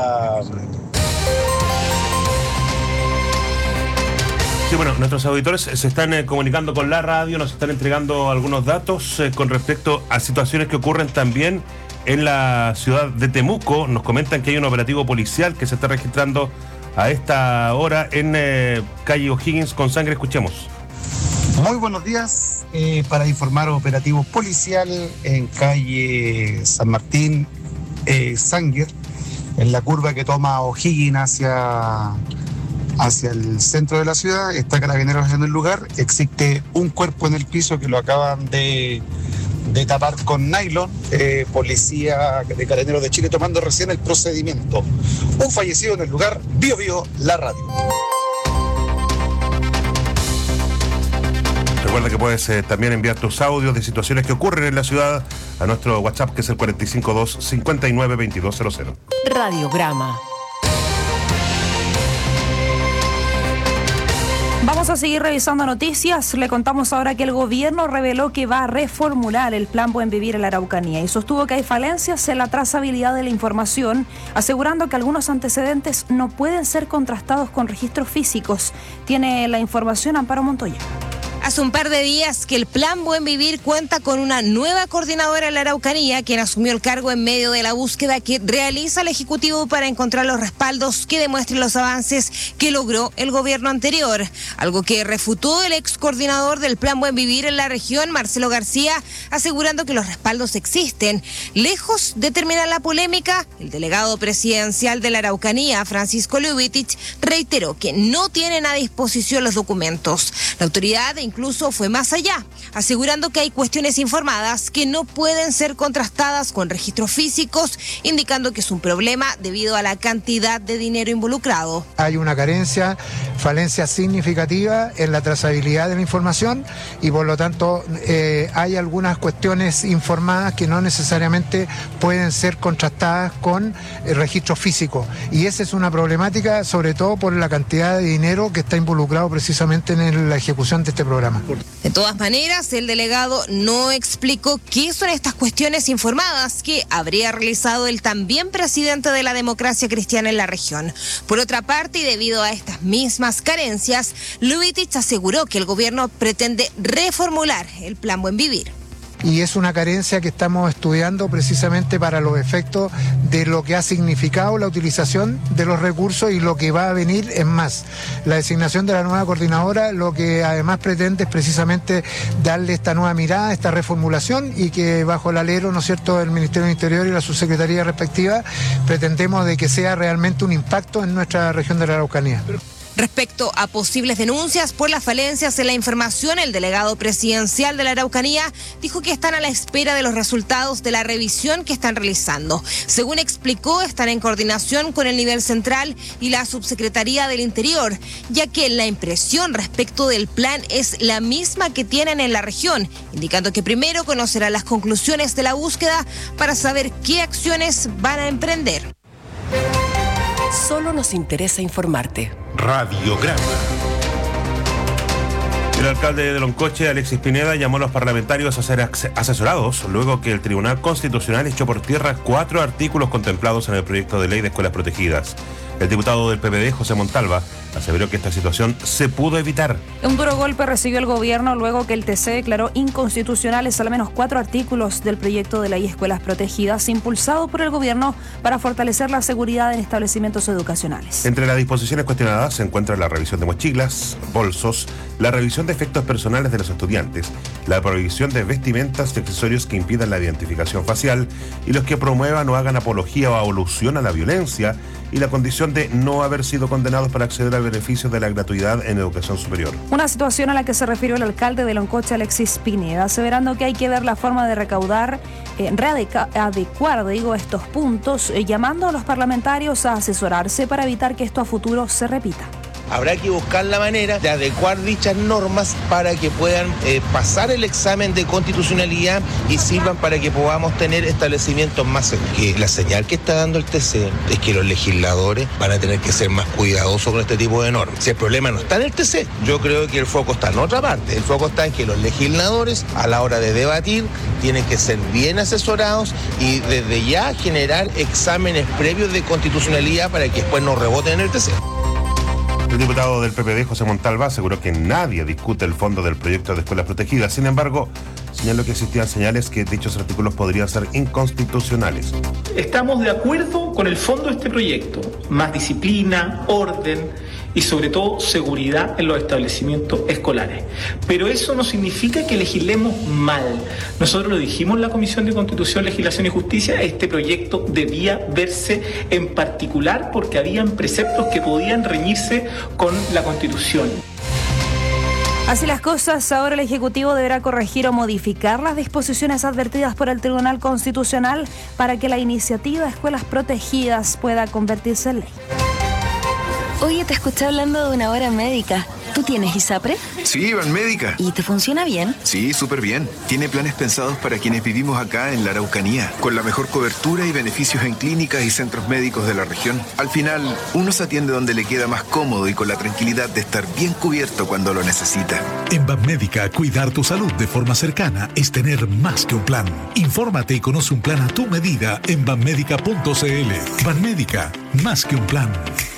Sí, bueno, nuestros auditores se están eh, comunicando con la radio, nos están entregando algunos datos eh, con respecto a situaciones que ocurren también en la ciudad de Temuco. Nos comentan que hay un operativo policial que se está registrando a esta hora en eh, calle O'Higgins con Sangre. Escuchemos. Muy buenos días. Eh, para informar operativo policial en calle San Martín, eh, Sanger, en la curva que toma O'Higgins hacia, hacia el centro de la ciudad. Está Carabineros en el lugar. Existe un cuerpo en el piso que lo acaban de de tapar con nylon, eh, policía de Carabineros de Chile tomando recién el procedimiento. Un fallecido en el lugar, Bio Bio, la radio. Recuerda que puedes eh, también enviar tus audios de situaciones que ocurren en la ciudad a nuestro WhatsApp, que es el cuatro cinco dos, cinco nueve, veintidós cero cero. Radiograma. Vamos a seguir revisando noticias. Le contamos ahora que el gobierno reveló que va a reformular el plan Buen Vivir en la Araucanía y sostuvo que hay falencias en la trazabilidad de la información, asegurando que algunos antecedentes no pueden ser contrastados con registros físicos. Tiene la información Amparo Montoya. Hace un par de días que el Plan Buen Vivir cuenta con una nueva coordinadora en la Araucanía, quien asumió el cargo en medio de la búsqueda que realiza el Ejecutivo para encontrar los respaldos que demuestren los avances que logró el gobierno anterior. Algo que refutó el ex coordinador del Plan Buen Vivir en la región, Marcelo García, asegurando que los respaldos existen. Lejos de terminar la polémica, el delegado presidencial de la Araucanía, Francisco Lubitich, reiteró que no tienen a disposición los documentos. La autoridad incluso fue más allá, asegurando que hay cuestiones informadas que no pueden ser contrastadas con registros físicos, indicando que es un problema debido a la cantidad de dinero involucrado. Hay una carencia, falencia significativa en la trazabilidad de la información y por lo tanto eh, hay algunas cuestiones informadas que no necesariamente pueden ser contrastadas con el registro físico. Y esa es una problemática, sobre todo por la cantidad de dinero que está involucrado precisamente en la ejecución de este programa. De todas maneras, el delegado no explicó qué son estas cuestiones informadas que habría realizado el también presidente de la Democracia Cristiana en la región. Por otra parte, y debido a estas mismas carencias, Lubitich aseguró que el gobierno pretende reformular el Plan Buen Vivir. Y es una carencia que estamos estudiando precisamente para los efectos de lo que ha significado la utilización de los recursos y lo que va a venir en más. La designación de la nueva coordinadora lo que además pretende es precisamente darle esta nueva mirada, esta reformulación y que bajo el alero, ¿no es cierto?, del Ministerio del Interior y la subsecretaría respectiva, pretendemos de que sea realmente un impacto en nuestra región de la Araucanía. Respecto a posibles denuncias por las falencias en la información, el delegado presidencial de la Araucanía dijo que están a la espera de los resultados de la revisión que están realizando. Según explicó, están en coordinación con el nivel central y la subsecretaría del Interior, ya que la impresión respecto del plan es la misma que tienen en la región, indicando que primero conocerán las conclusiones de la búsqueda para saber qué acciones van a emprender. Solo nos interesa informarte. Radiograma. El alcalde de Loncoche, Alexis Pineda, llamó a los parlamentarios a ser asesorados luego que el Tribunal Constitucional echó por tierra cuatro artículos contemplados en el proyecto de ley de escuelas protegidas. El diputado del P P D, José Montalva, aseveró que esta situación se pudo evitar. Un duro golpe recibió el gobierno luego que el T C declaró inconstitucionales al menos cuatro artículos del proyecto de ley Escuelas Protegidas, impulsado por el gobierno para fortalecer la seguridad en establecimientos educacionales. Entre las disposiciones cuestionadas se encuentra la revisión de mochilas, bolsos, la revisión de efectos personales de los estudiantes, la prohibición de vestimentas y accesorios que impidan la identificación facial y los que promuevan o hagan apología o alusión a la violencia, y la condición de no haber sido condenados para acceder al beneficio de la gratuidad en educación superior. Una situación a la que se refirió el alcalde de Loncoche, Alexis Pineda, aseverando que hay que ver la forma de recaudar, eh, readecuar, digo, estos puntos, eh, llamando a los parlamentarios a asesorarse para evitar que esto a futuro se repita. Habrá que buscar la manera de adecuar dichas normas para que puedan eh, pasar el examen de constitucionalidad y sirvan para que podamos tener establecimientos más seguros. Que la señal que está dando el T C es que los legisladores van a tener que ser más cuidadosos con este tipo de normas. Si el problema no está en el T C, yo creo que el foco está en otra parte. El foco está en que los legisladores, a la hora de debatir, tienen que ser bien asesorados y desde ya generar exámenes previos de constitucionalidad para que después no reboten en el T C. El diputado del P P D, José Montalva, aseguró que nadie discute el fondo del proyecto de escuelas protegidas. Sin embargo, señaló que existían señales que dichos artículos podrían ser inconstitucionales. Estamos de acuerdo con el fondo de este proyecto. Más disciplina, orden y sobre todo seguridad en los establecimientos escolares. Pero eso no significa que legislemos mal. Nosotros lo dijimos en la Comisión de Constitución, Legislación y Justicia, este proyecto debía verse en particular porque habían preceptos que podían reñirse con la Constitución. Así las cosas, ahora el Ejecutivo deberá corregir o modificar las disposiciones advertidas por el Tribunal Constitucional para que la iniciativa de Escuelas Protegidas pueda convertirse en ley. Oye, te escuché hablando de una hora médica. ¿Tú tienes ISAPRE? Sí, Banmédica. ¿Y te funciona bien? Sí, súper bien. Tiene planes pensados para quienes vivimos acá en la Araucanía, con la mejor cobertura y beneficios en clínicas y centros médicos de la región. Al final, uno se atiende donde le queda más cómodo y con la tranquilidad de estar bien cubierto cuando lo necesita. En Banmédica, cuidar tu salud de forma cercana es tener más que un plan. Infórmate y conoce un plan a tu medida en banmédica punto c l. Banmédica, más que un plan.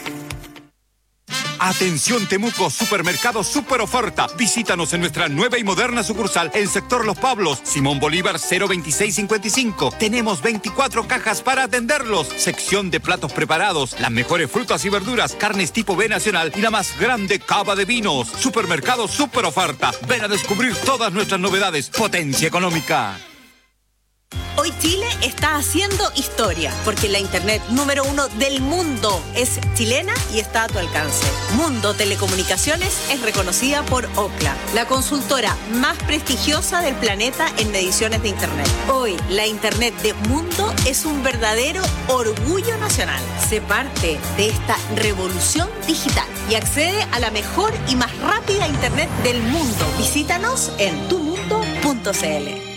Atención Temuco, supermercado super oferta. Visítanos en nuestra nueva y moderna sucursal en sector Los Pablos, Simón Bolívar cero veintiséis cincuenta y cinco. Tenemos veinticuatro cajas para atenderlos. Sección de platos preparados, las mejores frutas y verduras, carnes tipo B nacional y la más grande cava de vinos. Supermercado super oferta. Ven a descubrir todas nuestras novedades. Potencia económica. Hoy Chile está haciendo historia, porque la internet número uno del mundo es chilena y está a tu alcance. Mundo Telecomunicaciones es reconocida por Ookla, la consultora más prestigiosa del planeta en mediciones de internet. Hoy, la internet de Mundo es un verdadero orgullo nacional. Sé parte de esta revolución digital y accede a la mejor y más rápida internet del mundo. Visítanos en tu mundo punto c l.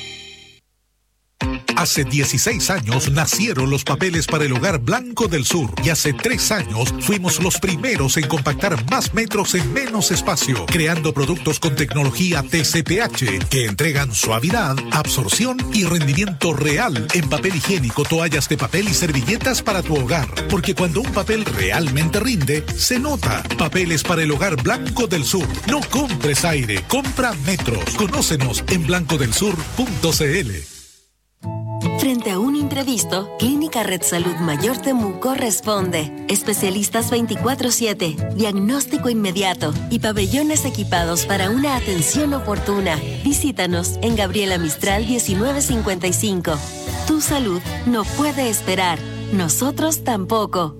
Hace dieciséis años nacieron los papeles para el Hogar Blanco del Sur y hace tres años fuimos los primeros en compactar más metros en menos espacio, creando productos con tecnología T C P H que entregan suavidad, absorción y rendimiento real en papel higiénico, toallas de papel y servilletas para tu hogar. Porque cuando un papel realmente rinde, se nota. Papeles para el Hogar Blanco del Sur. No compres aire, compra metros. Conócenos en blanco del sur punto c l. Frente a un imprevisto, Clínica Red Salud Mayor Temuco responde. Especialistas veinticuatro siete, diagnóstico inmediato y pabellones equipados para una atención oportuna. Visítanos en Gabriela Mistral diecinueve cincuenta y cinco. Tu salud no puede esperar. Nosotros tampoco.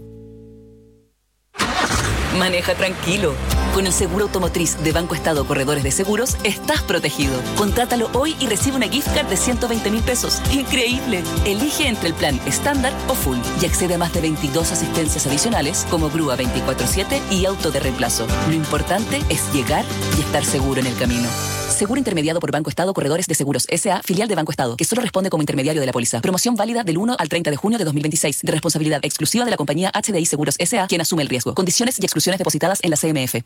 Maneja tranquilo. Con el seguro automotriz de Banco Estado Corredores de Seguros, estás protegido. Contrátalo hoy y recibe una gift card de ciento veinte mil pesos. ¡Increíble! Elige entre el plan estándar o full y accede a más de veintidós asistencias adicionales como grúa veinticuatro siete y auto de reemplazo. Lo importante es llegar y estar seguro en el camino. Seguro intermediado por Banco Estado Corredores de Seguros S A, filial de Banco Estado, que solo responde como intermediario de la póliza. Promoción válida del uno al treinta de junio de dos mil veintiséis, de responsabilidad exclusiva de la compañía H D I Seguros S A, quien asume el riesgo. Condiciones y exclusiones depositadas en la C M F.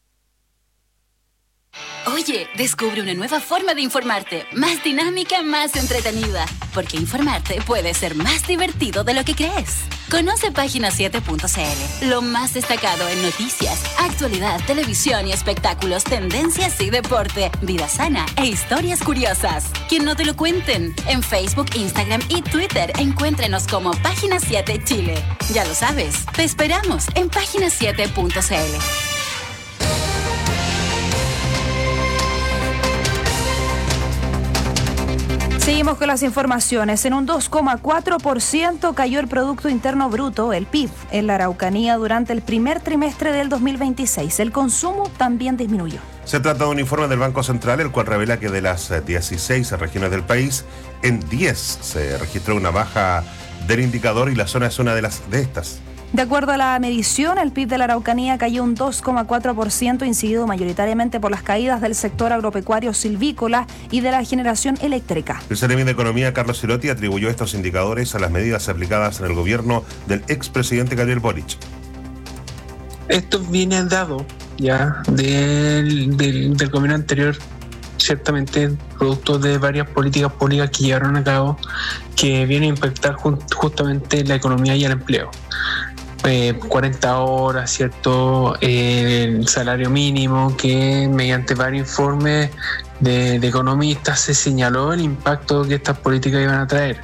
Oye, descubre una nueva forma de informarte, más dinámica, más entretenida, porque informarte puede ser más divertido de lo que crees. Conoce página siete punto c l, lo más destacado en noticias, actualidad, televisión y espectáculos, tendencias y deporte, vida sana e historias curiosas. Que no te lo cuenten. En Facebook, Instagram y Twitter, encuéntrenos como Página siete Chile. Ya lo sabes, te esperamos en página siete punto c l. Seguimos con las informaciones. En un dos coma cuatro por ciento cayó el Producto Interno Bruto, el P I B, en la Araucanía durante el primer trimestre del dos mil veintiséis. El consumo también disminuyó. Se trata de un informe del Banco Central, el cual revela que de las dieciséis regiones del país, en diez se registró una baja del indicador y la zona es una de las de estas. De acuerdo a la medición, el P I B de la Araucanía cayó un dos coma cuatro por ciento, incidido mayoritariamente por las caídas del sector agropecuario silvícola y de la generación eléctrica. El Seremi de Economía, Carlos Cirotti, atribuyó estos indicadores a las medidas aplicadas en el gobierno del expresidente Gabriel Boric. Esto viene dado ya del, del, del gobierno anterior, ciertamente producto de varias políticas públicas que llevaron a cabo, que vienen a impactar justamente la economía y el empleo. Eh, cuarenta horas, ¿cierto? Eh, el salario mínimo, que mediante varios informes de, de economistas se señaló el impacto que estas políticas iban a traer.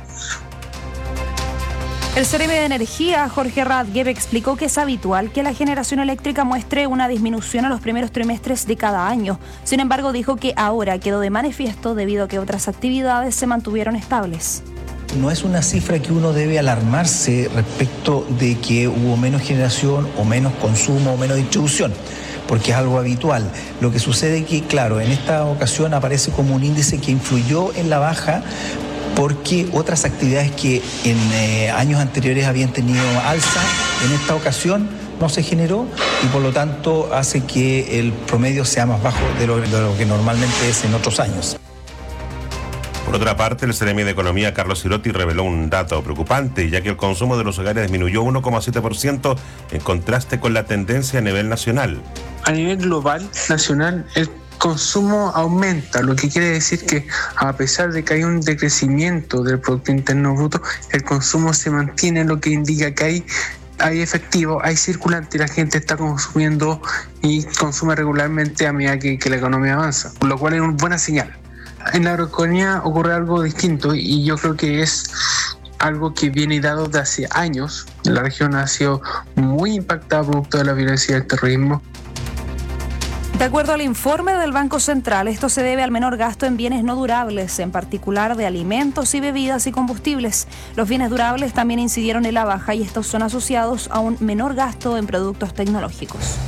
El Seremi de Energía, Jorge Radgeb, explicó que es habitual que la generación eléctrica muestre una disminución en los primeros trimestres de cada año. Sin embargo, dijo que ahora quedó de manifiesto debido a que otras actividades se mantuvieron estables. No es una cifra que uno debe alarmarse respecto de que hubo menos generación o menos consumo o menos distribución. porque es algo habitual. Lo que sucede es que, claro, en esta ocasión aparece como un índice que influyó en la baja, porque otras actividades que en eh, años anteriores habían tenido alza, en esta ocasión no se generó y por lo tanto hace que el promedio sea más bajo de lo, de lo que normalmente es en otros años. Por otra parte, el Ceremi de Economía, Carlos Cirotti, reveló un dato preocupante, ya que el consumo de los hogares disminuyó uno coma siete por ciento en contraste con la tendencia a nivel nacional. A nivel global, nacional, el consumo aumenta, lo que quiere decir que a pesar de que hay un decrecimiento del Producto Interno Bruto, el consumo se mantiene, lo que indica que hay hay efectivo, hay circulante y la gente está consumiendo y consume regularmente a medida que, que la economía avanza, lo cual es una buena señal. En la agroeconomía ocurre algo distinto y yo creo que es algo que viene dado de hace años. La región ha sido muy impactada producto de la violencia y el terrorismo. De acuerdo al informe del Banco Central, esto se debe al menor gasto en bienes no durables, en particular de alimentos y bebidas y combustibles. Los bienes durables también incidieron en la baja y estos son asociados a un menor gasto en productos tecnológicos.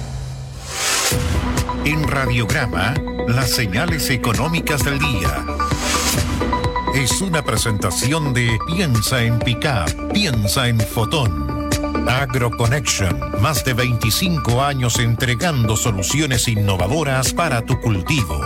En Radiograma, las señales económicas del día. Es una presentación de Piensa en Pickup, piensa en Fotón. AgroConnection, más de veinticinco años entregando soluciones innovadoras para tu cultivo.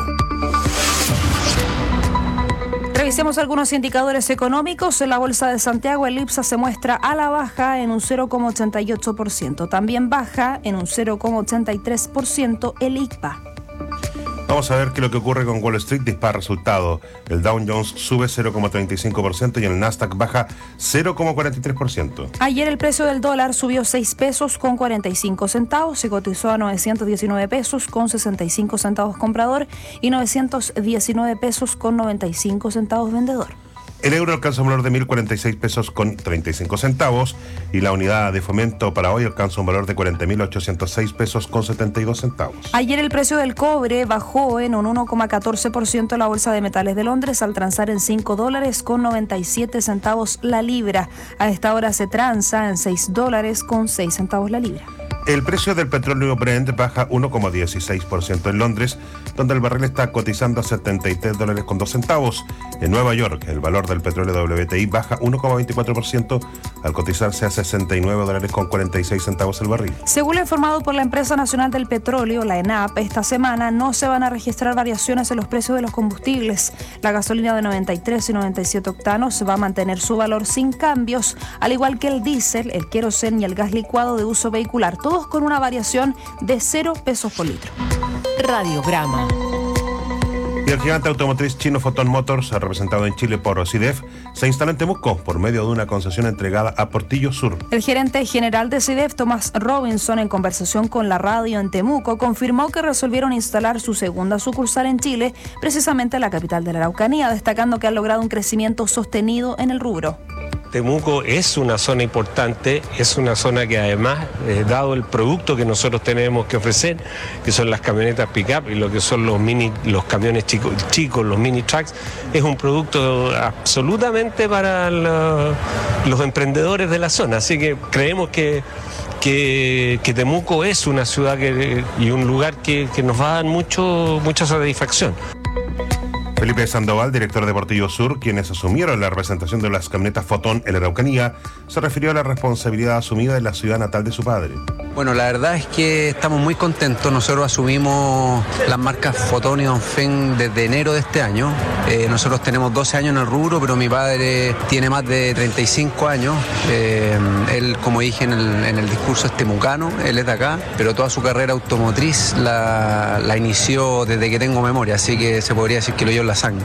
Revisemos algunos indicadores económicos. En la Bolsa de Santiago, el IPSA se muestra a la baja en un cero coma ochenta y ocho por ciento. También baja en un cero coma ochenta y tres por ciento el I C P A. Vamos a ver qué es lo que ocurre con Wall Street. Dispara resultado. El Dow Jones sube cero coma treinta y cinco por ciento y el Nasdaq baja cero coma cuarenta y tres por ciento. Ayer el precio del dólar subió seis pesos con cuarenta y cinco centavos. Se cotizó a novecientos diecinueve pesos con sesenta y cinco centavos comprador y novecientos diecinueve pesos con noventa y cinco centavos vendedor. El euro alcanza un valor de mil cuarenta y seis pesos con treinta y cinco centavos y la unidad de fomento para hoy alcanza un valor de cuarenta mil ochocientos seis pesos con setenta y dos centavos. Ayer el precio del cobre bajó en un uno coma catorce por ciento en la Bolsa de Metales de Londres al transar en cinco dólares con noventa y siete centavos la libra. A esta hora se transa en seis dólares con seis centavos la libra. El precio del petróleo Brent baja uno coma dieciséis por ciento en Londres, donde el barril está cotizando a setenta y tres dólares con dos centavos. En Nueva York, el valor del petróleo W T I baja uno coma veinticuatro por ciento al cotizarse a sesenta y nueve dólares con cuarenta y seis centavos el barril. Según lo informado por la Empresa Nacional del Petróleo, la ENAP, esta semana no se van a registrar variaciones en los precios de los combustibles. La gasolina de noventa y tres y noventa y siete octanos va a mantener su valor sin cambios, al igual que el diésel, el queroseno y el gas licuado de uso vehicular, todos con una variación de cero pesos por litro. Radiograma. Y el gigante automotriz chino Foton Motors, representado en Chile por CIDEF, se instaló en Temuco por medio de una concesión entregada a Portillo Sur. El gerente general de CIDEF, Tomás Robinson, en conversación con la radio en Temuco, confirmó que resolvieron instalar su segunda sucursal en Chile, precisamente en la capital de la Araucanía, destacando que han logrado un crecimiento sostenido en el rubro. Temuco es una zona importante, es una zona que además, eh, dado el producto que nosotros tenemos que ofrecer, que son las camionetas pick-up y lo que son los mini, los camiones chicos, chicos, los mini trucks, es un producto absolutamente para la, los emprendedores de la zona. Así que creemos que, que, que Temuco es una ciudad que, y un lugar que, que nos va a dar mucho, mucha satisfacción. Felipe Sandoval, director de Portillo Sur, quienes asumieron la representación de las camionetas Fotón en la Araucanía, se refirió a la responsabilidad asumida en la ciudad natal de su padre. Bueno, la verdad es que estamos muy contentos. Nosotros asumimos las marcas Fotón y Dongfeng desde enero de este año. Eh, nosotros tenemos doce años en el rubro, pero mi padre tiene más de treinta y cinco años. Eh, él, como dije en el, en el discurso, es temucano, él es de acá, pero toda su carrera automotriz la, la inició desde que tengo memoria, así que se podría decir que lo llevo en la sangre.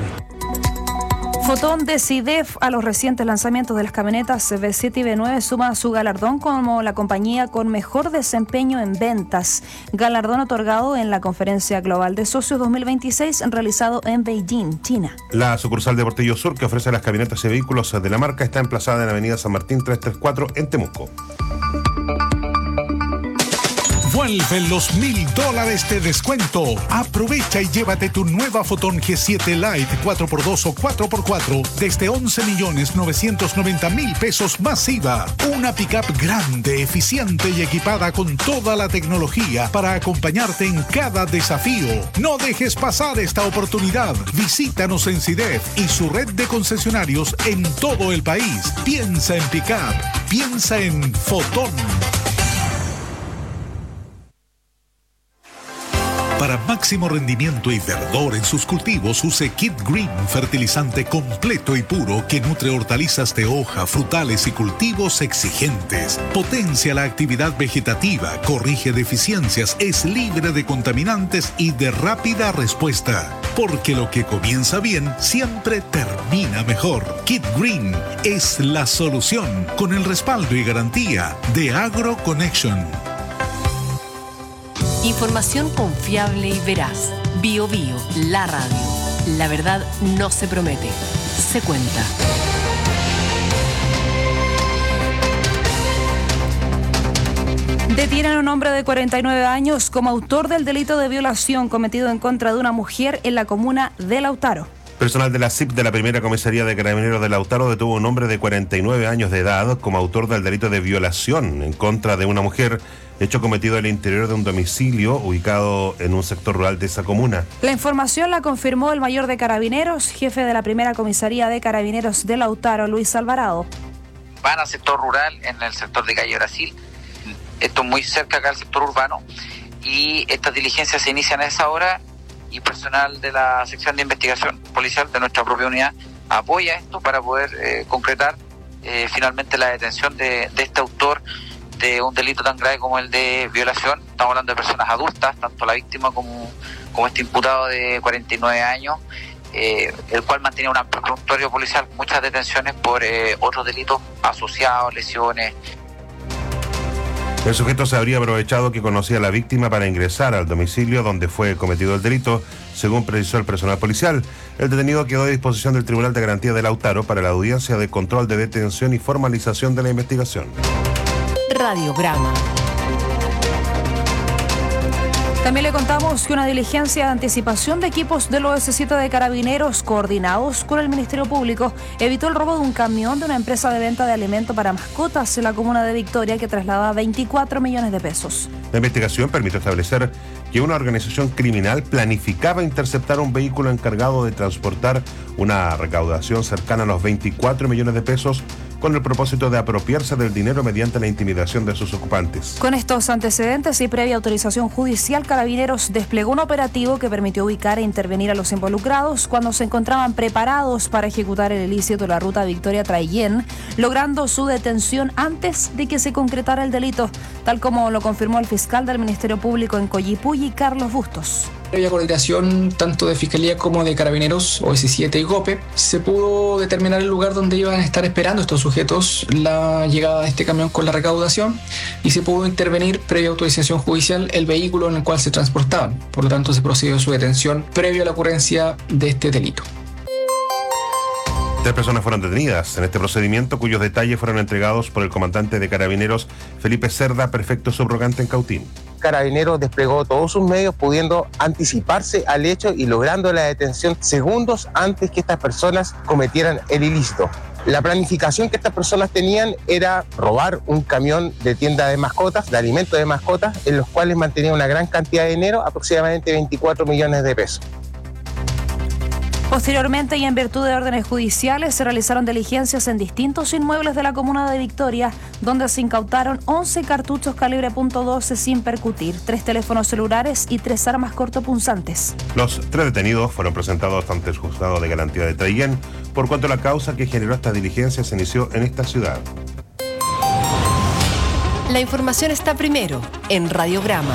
Fotón de CIDEF a los recientes lanzamientos de las camionetas B siete y B nueve suma su galardón como la compañía con mejor desempeño en ventas, galardón otorgado en la Conferencia Global de Socios dos mil veintiséis realizado en Beijing, China. La sucursal de Portillo Sur, que ofrece las camionetas y vehículos de la marca, está emplazada en Avenida San Martín trescientos treinta y cuatro en Temuco. Vuelven los mil dólares de descuento. Aprovecha y llévate tu nueva Fotón G siete Lite cuatro por dos o cuatro por cuatro desde once millones novecientos noventa mil pesos más I V A. Una pickup grande, eficiente y equipada con toda la tecnología para acompañarte en cada desafío. No dejes pasar esta oportunidad. Visítanos en CIDEF y su red de concesionarios en todo el país. Piensa en pickup. Piensa en Fotón. Para máximo rendimiento y verdor en sus cultivos, use Kid Green, fertilizante completo y puro que nutre hortalizas de hoja, frutales y cultivos exigentes. Potencia la actividad vegetativa, corrige deficiencias, es libre de contaminantes y de rápida respuesta. Porque lo que comienza bien siempre termina mejor. Kid Green es la solución con el respaldo y garantía de AgroConnection. Información confiable y veraz. Bio Bio, la radio. La verdad no se promete, se cuenta. Detienen a un hombre de cuarenta y nueve años como autor del delito de violación cometido en contra de una mujer en la comuna de Lautaro. Personal de la C I P de la primera comisaría de Carabineros de Lautaro detuvo a un hombre de cuarenta y nueve años de edad como autor del delito de violación en contra de una mujer, hecho cometido al interior de un domicilio ubicado en un sector rural de esa comuna. La información la confirmó el mayor de Carabineros, jefe de la primera comisaría de Carabineros de Lautaro, Luis Alvarado. Van al sector rural, en el sector de Calle Brasil, esto muy cerca acá al sector urbano, y estas diligencias se inician a esa hora y personal de la sección de investigación policial de nuestra propia unidad apoya esto para poder eh, concretar eh, finalmente la detención de, de este autor de un delito tan grave como el de violación. Estamos hablando de personas adultas, tanto la víctima como, como este imputado de cuarenta y nueve años, eh, el cual mantenía un amplio prontuario policial, muchas detenciones por eh, otros delitos asociados, lesiones. El sujeto se habría aprovechado que conocía a la víctima para ingresar al domicilio donde fue cometido el delito, según precisó el personal policial. El detenido quedó a disposición del Tribunal de Garantía de Lautaro para la audiencia de control de detención y formalización de la investigación. Radiograma. También le contamos que una diligencia de anticipación de equipos del O S siete de Carabineros coordinados con el Ministerio Público evitó el robo de un camión de una empresa de venta de alimento para mascotas en la comuna de Victoria que trasladaba veinticuatro millones de pesos. La investigación permitió establecer que una organización criminal planificaba interceptar un vehículo encargado de transportar una recaudación cercana a los veinticuatro millones de pesos con el propósito de apropiarse del dinero mediante la intimidación de sus ocupantes. Con estos antecedentes y previa autorización judicial, Carabineros desplegó un operativo que permitió ubicar e intervenir a los involucrados cuando se encontraban preparados para ejecutar el ilícito de la ruta Victoria-Traillén, logrando su detención antes de que se concretara el delito, tal como lo confirmó el fiscal del Ministerio Público en Collipulli, Carlos Bustos. Previa coordinación tanto de Fiscalía como de Carabineros, O S siete y GOPE, se pudo determinar el lugar donde iban a estar esperando estos sujetos la llegada de este camión con la recaudación y se pudo intervenir previa autorización judicial el vehículo en el cual se transportaban. Por lo tanto, se procedió a su detención previo a la ocurrencia de este delito. Tres personas fueron detenidas en este procedimiento, cuyos detalles fueron entregados por el comandante de Carabineros, Felipe Cerda, prefecto subrogante en Cautín. Carabineros desplegó todos sus medios pudiendo anticiparse al hecho y logrando la detención segundos antes que estas personas cometieran el ilícito. La planificación que estas personas tenían era robar un camión de tienda de mascotas, de alimentos de mascotas, en los cuales mantenían una gran cantidad de dinero, aproximadamente veinticuatro millones de pesos. Posteriormente y en virtud de órdenes judiciales se realizaron diligencias en distintos inmuebles de la comuna de Victoria, donde se incautaron once cartuchos calibre punto doce sin percutir, tres teléfonos celulares y tres armas cortopunzantes. Los tres detenidos fueron presentados ante el juzgado de garantía de Traillén, por cuanto la causa que generó esta diligencia se inició en esta ciudad. La información está primero en Radiograma.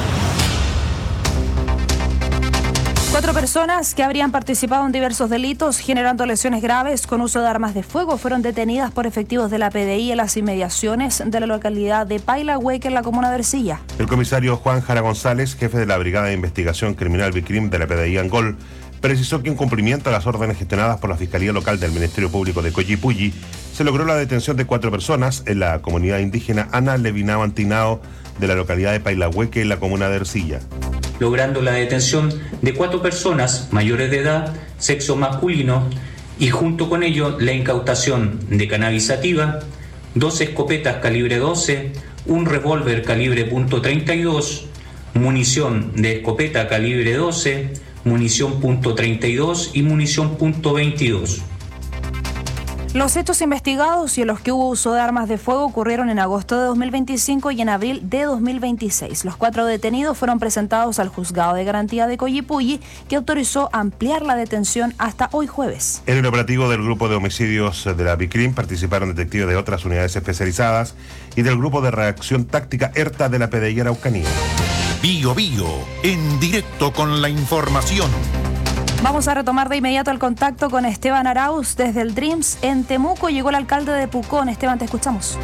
Cuatro personas que habrían participado en diversos delitos generando lesiones graves con uso de armas de fuego fueron detenidas por efectivos de la P D I en las inmediaciones de la localidad de Pailahueque en la comuna de Ercilla. El comisario Juan Jara González, jefe de la Brigada de Investigación Criminal Vicrim de la P D I Angol, precisó que en cumplimiento a las órdenes gestionadas por la Fiscalía Local del Ministerio Público de Coyipulli, se logró la detención de cuatro personas en la comunidad indígena Ana Levinao Antinao de la localidad de Pailahueque, en la comuna de Ercilla. Logrando la detención de cuatro personas mayores de edad, sexo masculino, y junto con ello la incautación de cannabis sativa, dos escopetas calibre doce, un revólver calibre punto treinta y dos, munición de escopeta calibre doce, munición punto treinta y dos y munición punto veintidós. Los hechos investigados y en los que hubo uso de armas de fuego ocurrieron en agosto de dos mil veinticinco y en abril de dos mil veintiséis. Los cuatro detenidos fueron presentados al Juzgado de Garantía de Coyipulli, que autorizó ampliar la detención hasta hoy jueves. En el operativo del grupo de homicidios de la BICRIM participaron detectives de otras unidades especializadas y del grupo de reacción táctica ERTA de la P D I Araucanía. Bio Bio, en directo con la información. Vamos a retomar de inmediato el contacto con Esteban Arauz desde el Dreams en Temuco. Llegó el alcalde de Pucón. Esteban, te escuchamos.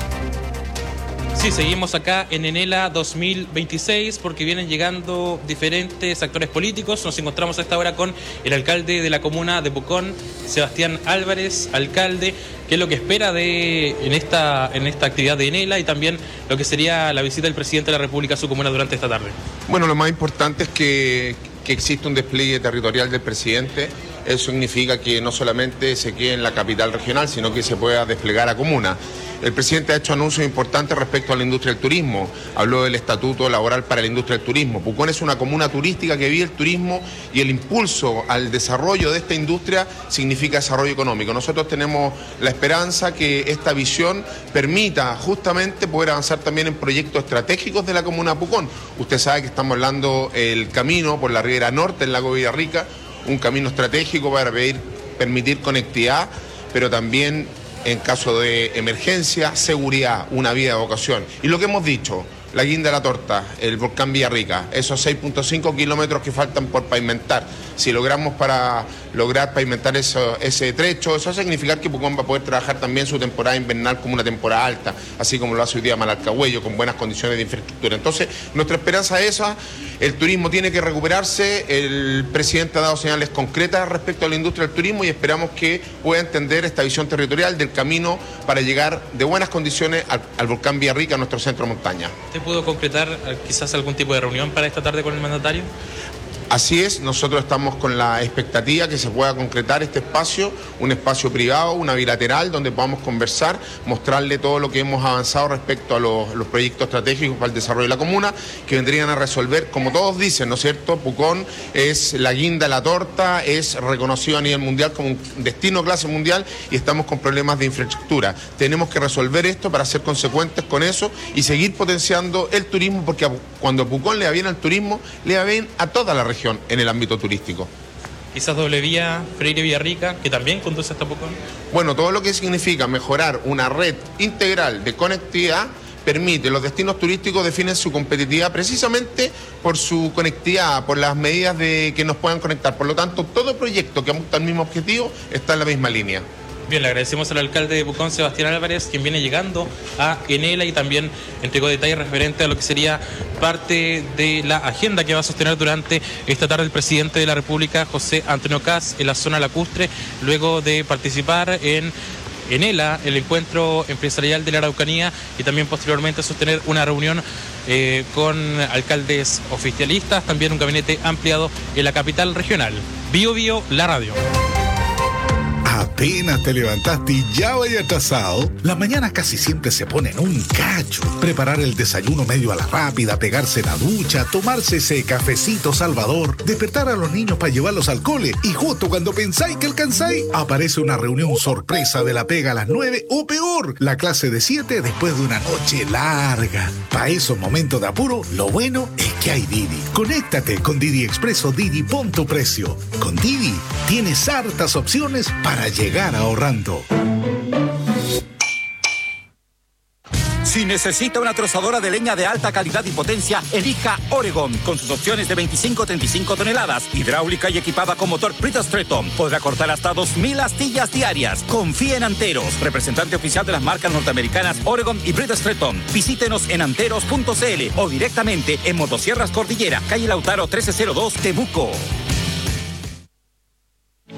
Sí, seguimos acá en Enela dos mil veintiséis porque vienen llegando diferentes actores políticos. Nos encontramos a esta hora con el alcalde de la comuna de Pucón, Sebastián Álvarez. Alcalde, ¿qué es lo que espera de en esta, en esta actividad de Enela y también lo que sería la visita del presidente de la República a su comuna durante esta tarde? Bueno, lo más importante es que, que existe un despliegue territorial del presidente. Eso significa que no solamente se quede en la capital regional, sino que se pueda desplegar a comuna. El presidente ha hecho anuncios importantes respecto a la industria del turismo. Habló del estatuto laboral para la industria del turismo. Pucón es una comuna turística que vive el turismo y el impulso al desarrollo de esta industria significa desarrollo económico. Nosotros tenemos la esperanza que esta visión permita justamente poder avanzar también en proyectos estratégicos de la comuna de Pucón. Usted sabe que estamos hablando del camino por la Ribera Norte, en Lago Villarrica, un camino estratégico para pedir, permitir conectividad, pero también en caso de emergencia, seguridad, una vía de evacuación. Y lo que hemos dicho, la guinda de la torta, el volcán Villarrica, esos seis punto cinco kilómetros que faltan por pavimentar. Si logramos para lograr pavimentar eso, ese trecho, eso va a significar que Pucón va a poder trabajar también su temporada invernal como una temporada alta, así como lo hace hoy día Malarcahuello, con buenas condiciones de infraestructura. Entonces, nuestra esperanza es esa, el turismo tiene que recuperarse, el presidente ha dado señales concretas respecto a la industria del turismo y esperamos que pueda entender esta visión territorial del camino para llegar de buenas condiciones al, al volcán Villarrica, nuestro centro montaña. ¿Usted pudo concretar quizás algún tipo de reunión para esta tarde con el mandatario? Así es, nosotros estamos con la expectativa que se pueda concretar este espacio, un espacio privado, una bilateral, donde podamos conversar, mostrarle todo lo que hemos avanzado respecto a los, los proyectos estratégicos para el desarrollo de la comuna, que vendrían a resolver, como todos dicen, ¿no es cierto? Pucón es la guinda de la torta, es reconocido a nivel mundial como un destino clase mundial y estamos con problemas de infraestructura. Tenemos que resolver esto para ser consecuentes con eso y seguir potenciando el turismo, porque cuando a Pucón le va bien al turismo, le va bien a toda la región en el ámbito turístico. Quizás doble vía Freire Villarrica, que también conduce hasta Pucón. Bueno, todo lo que significa mejorar una red integral de conectividad permite, los destinos turísticos definen su competitividad precisamente por su conectividad, por las medidas de que nos puedan conectar. Por lo tanto, todo proyecto que apunta al mismo objetivo está en la misma línea. Bien, le agradecemos al alcalde de Pucón, Sebastián Álvarez, quien viene llegando a Enela y también entregó detalles referentes a lo que sería parte de la agenda que va a sostener durante esta tarde el presidente de la República, José Antonio Kast, en la zona lacustre, luego de participar en Enela, el encuentro empresarial de la Araucanía, y también posteriormente sostener una reunión eh, con alcaldes oficialistas, también un gabinete ampliado en la capital regional. Bio Bio, la radio. Apenas te levantaste y ya vaya atrasado. Las mañanas casi siempre se ponen un cacho. Preparar el desayuno medio a la rápida, pegarse la ducha, tomarse ese cafecito salvador, despertar a los niños para llevarlos al cole y justo cuando pensáis que alcanzáis, aparece una reunión sorpresa de la pega a las nueve o peor, la clase de siete después de una noche larga. Para esos momentos de apuro, lo bueno es que hay Didi. Conéctate con Didi Expreso Didi, pon tu precio. Con Didi tienes hartas opciones para llegar ahorrando. Si necesita una trozadora de leña de alta calidad y potencia, elija Oregon, con sus opciones de veinticinco a treinta y cinco toneladas, hidráulica y equipada con motor Bridgestone. Podrá cortar hasta dos mil astillas diarias. Confíe en Anteros, representante oficial de las marcas norteamericanas Oregon y Bridgestone. Visítenos en anteros punto c l o directamente en Motosierras Cordillera, calle Lautaro trece cero dos, Temuco.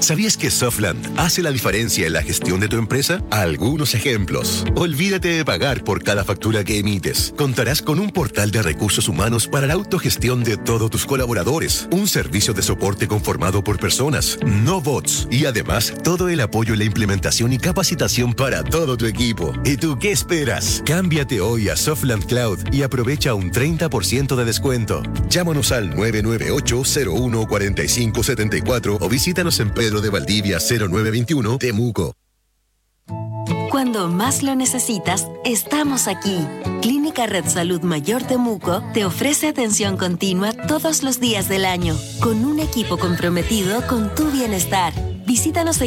¿Sabías que Softland hace la diferencia en la gestión de tu empresa? Algunos ejemplos. Olvídate de pagar por cada factura que emites. Contarás con un portal de recursos humanos para la autogestión de todos tus colaboradores. Un servicio de soporte conformado por personas, no bots. Y además, todo el apoyo en la implementación y capacitación para todo tu equipo. ¿Y tú qué esperas? Cámbiate hoy a Softland Cloud y aprovecha un treinta por ciento de descuento. Llámanos al nueve nueve ocho, cero uno, cuatro cinco siete cuatro o visítanos en Pedro de Valdivia cero nueve veintiuno, Temuco. Cuando más lo necesitas, estamos aquí. Clínica Red Salud Mayor Temuco te ofrece atención continua todos los días del año, con un equipo comprometido con tu bienestar. Visítanos en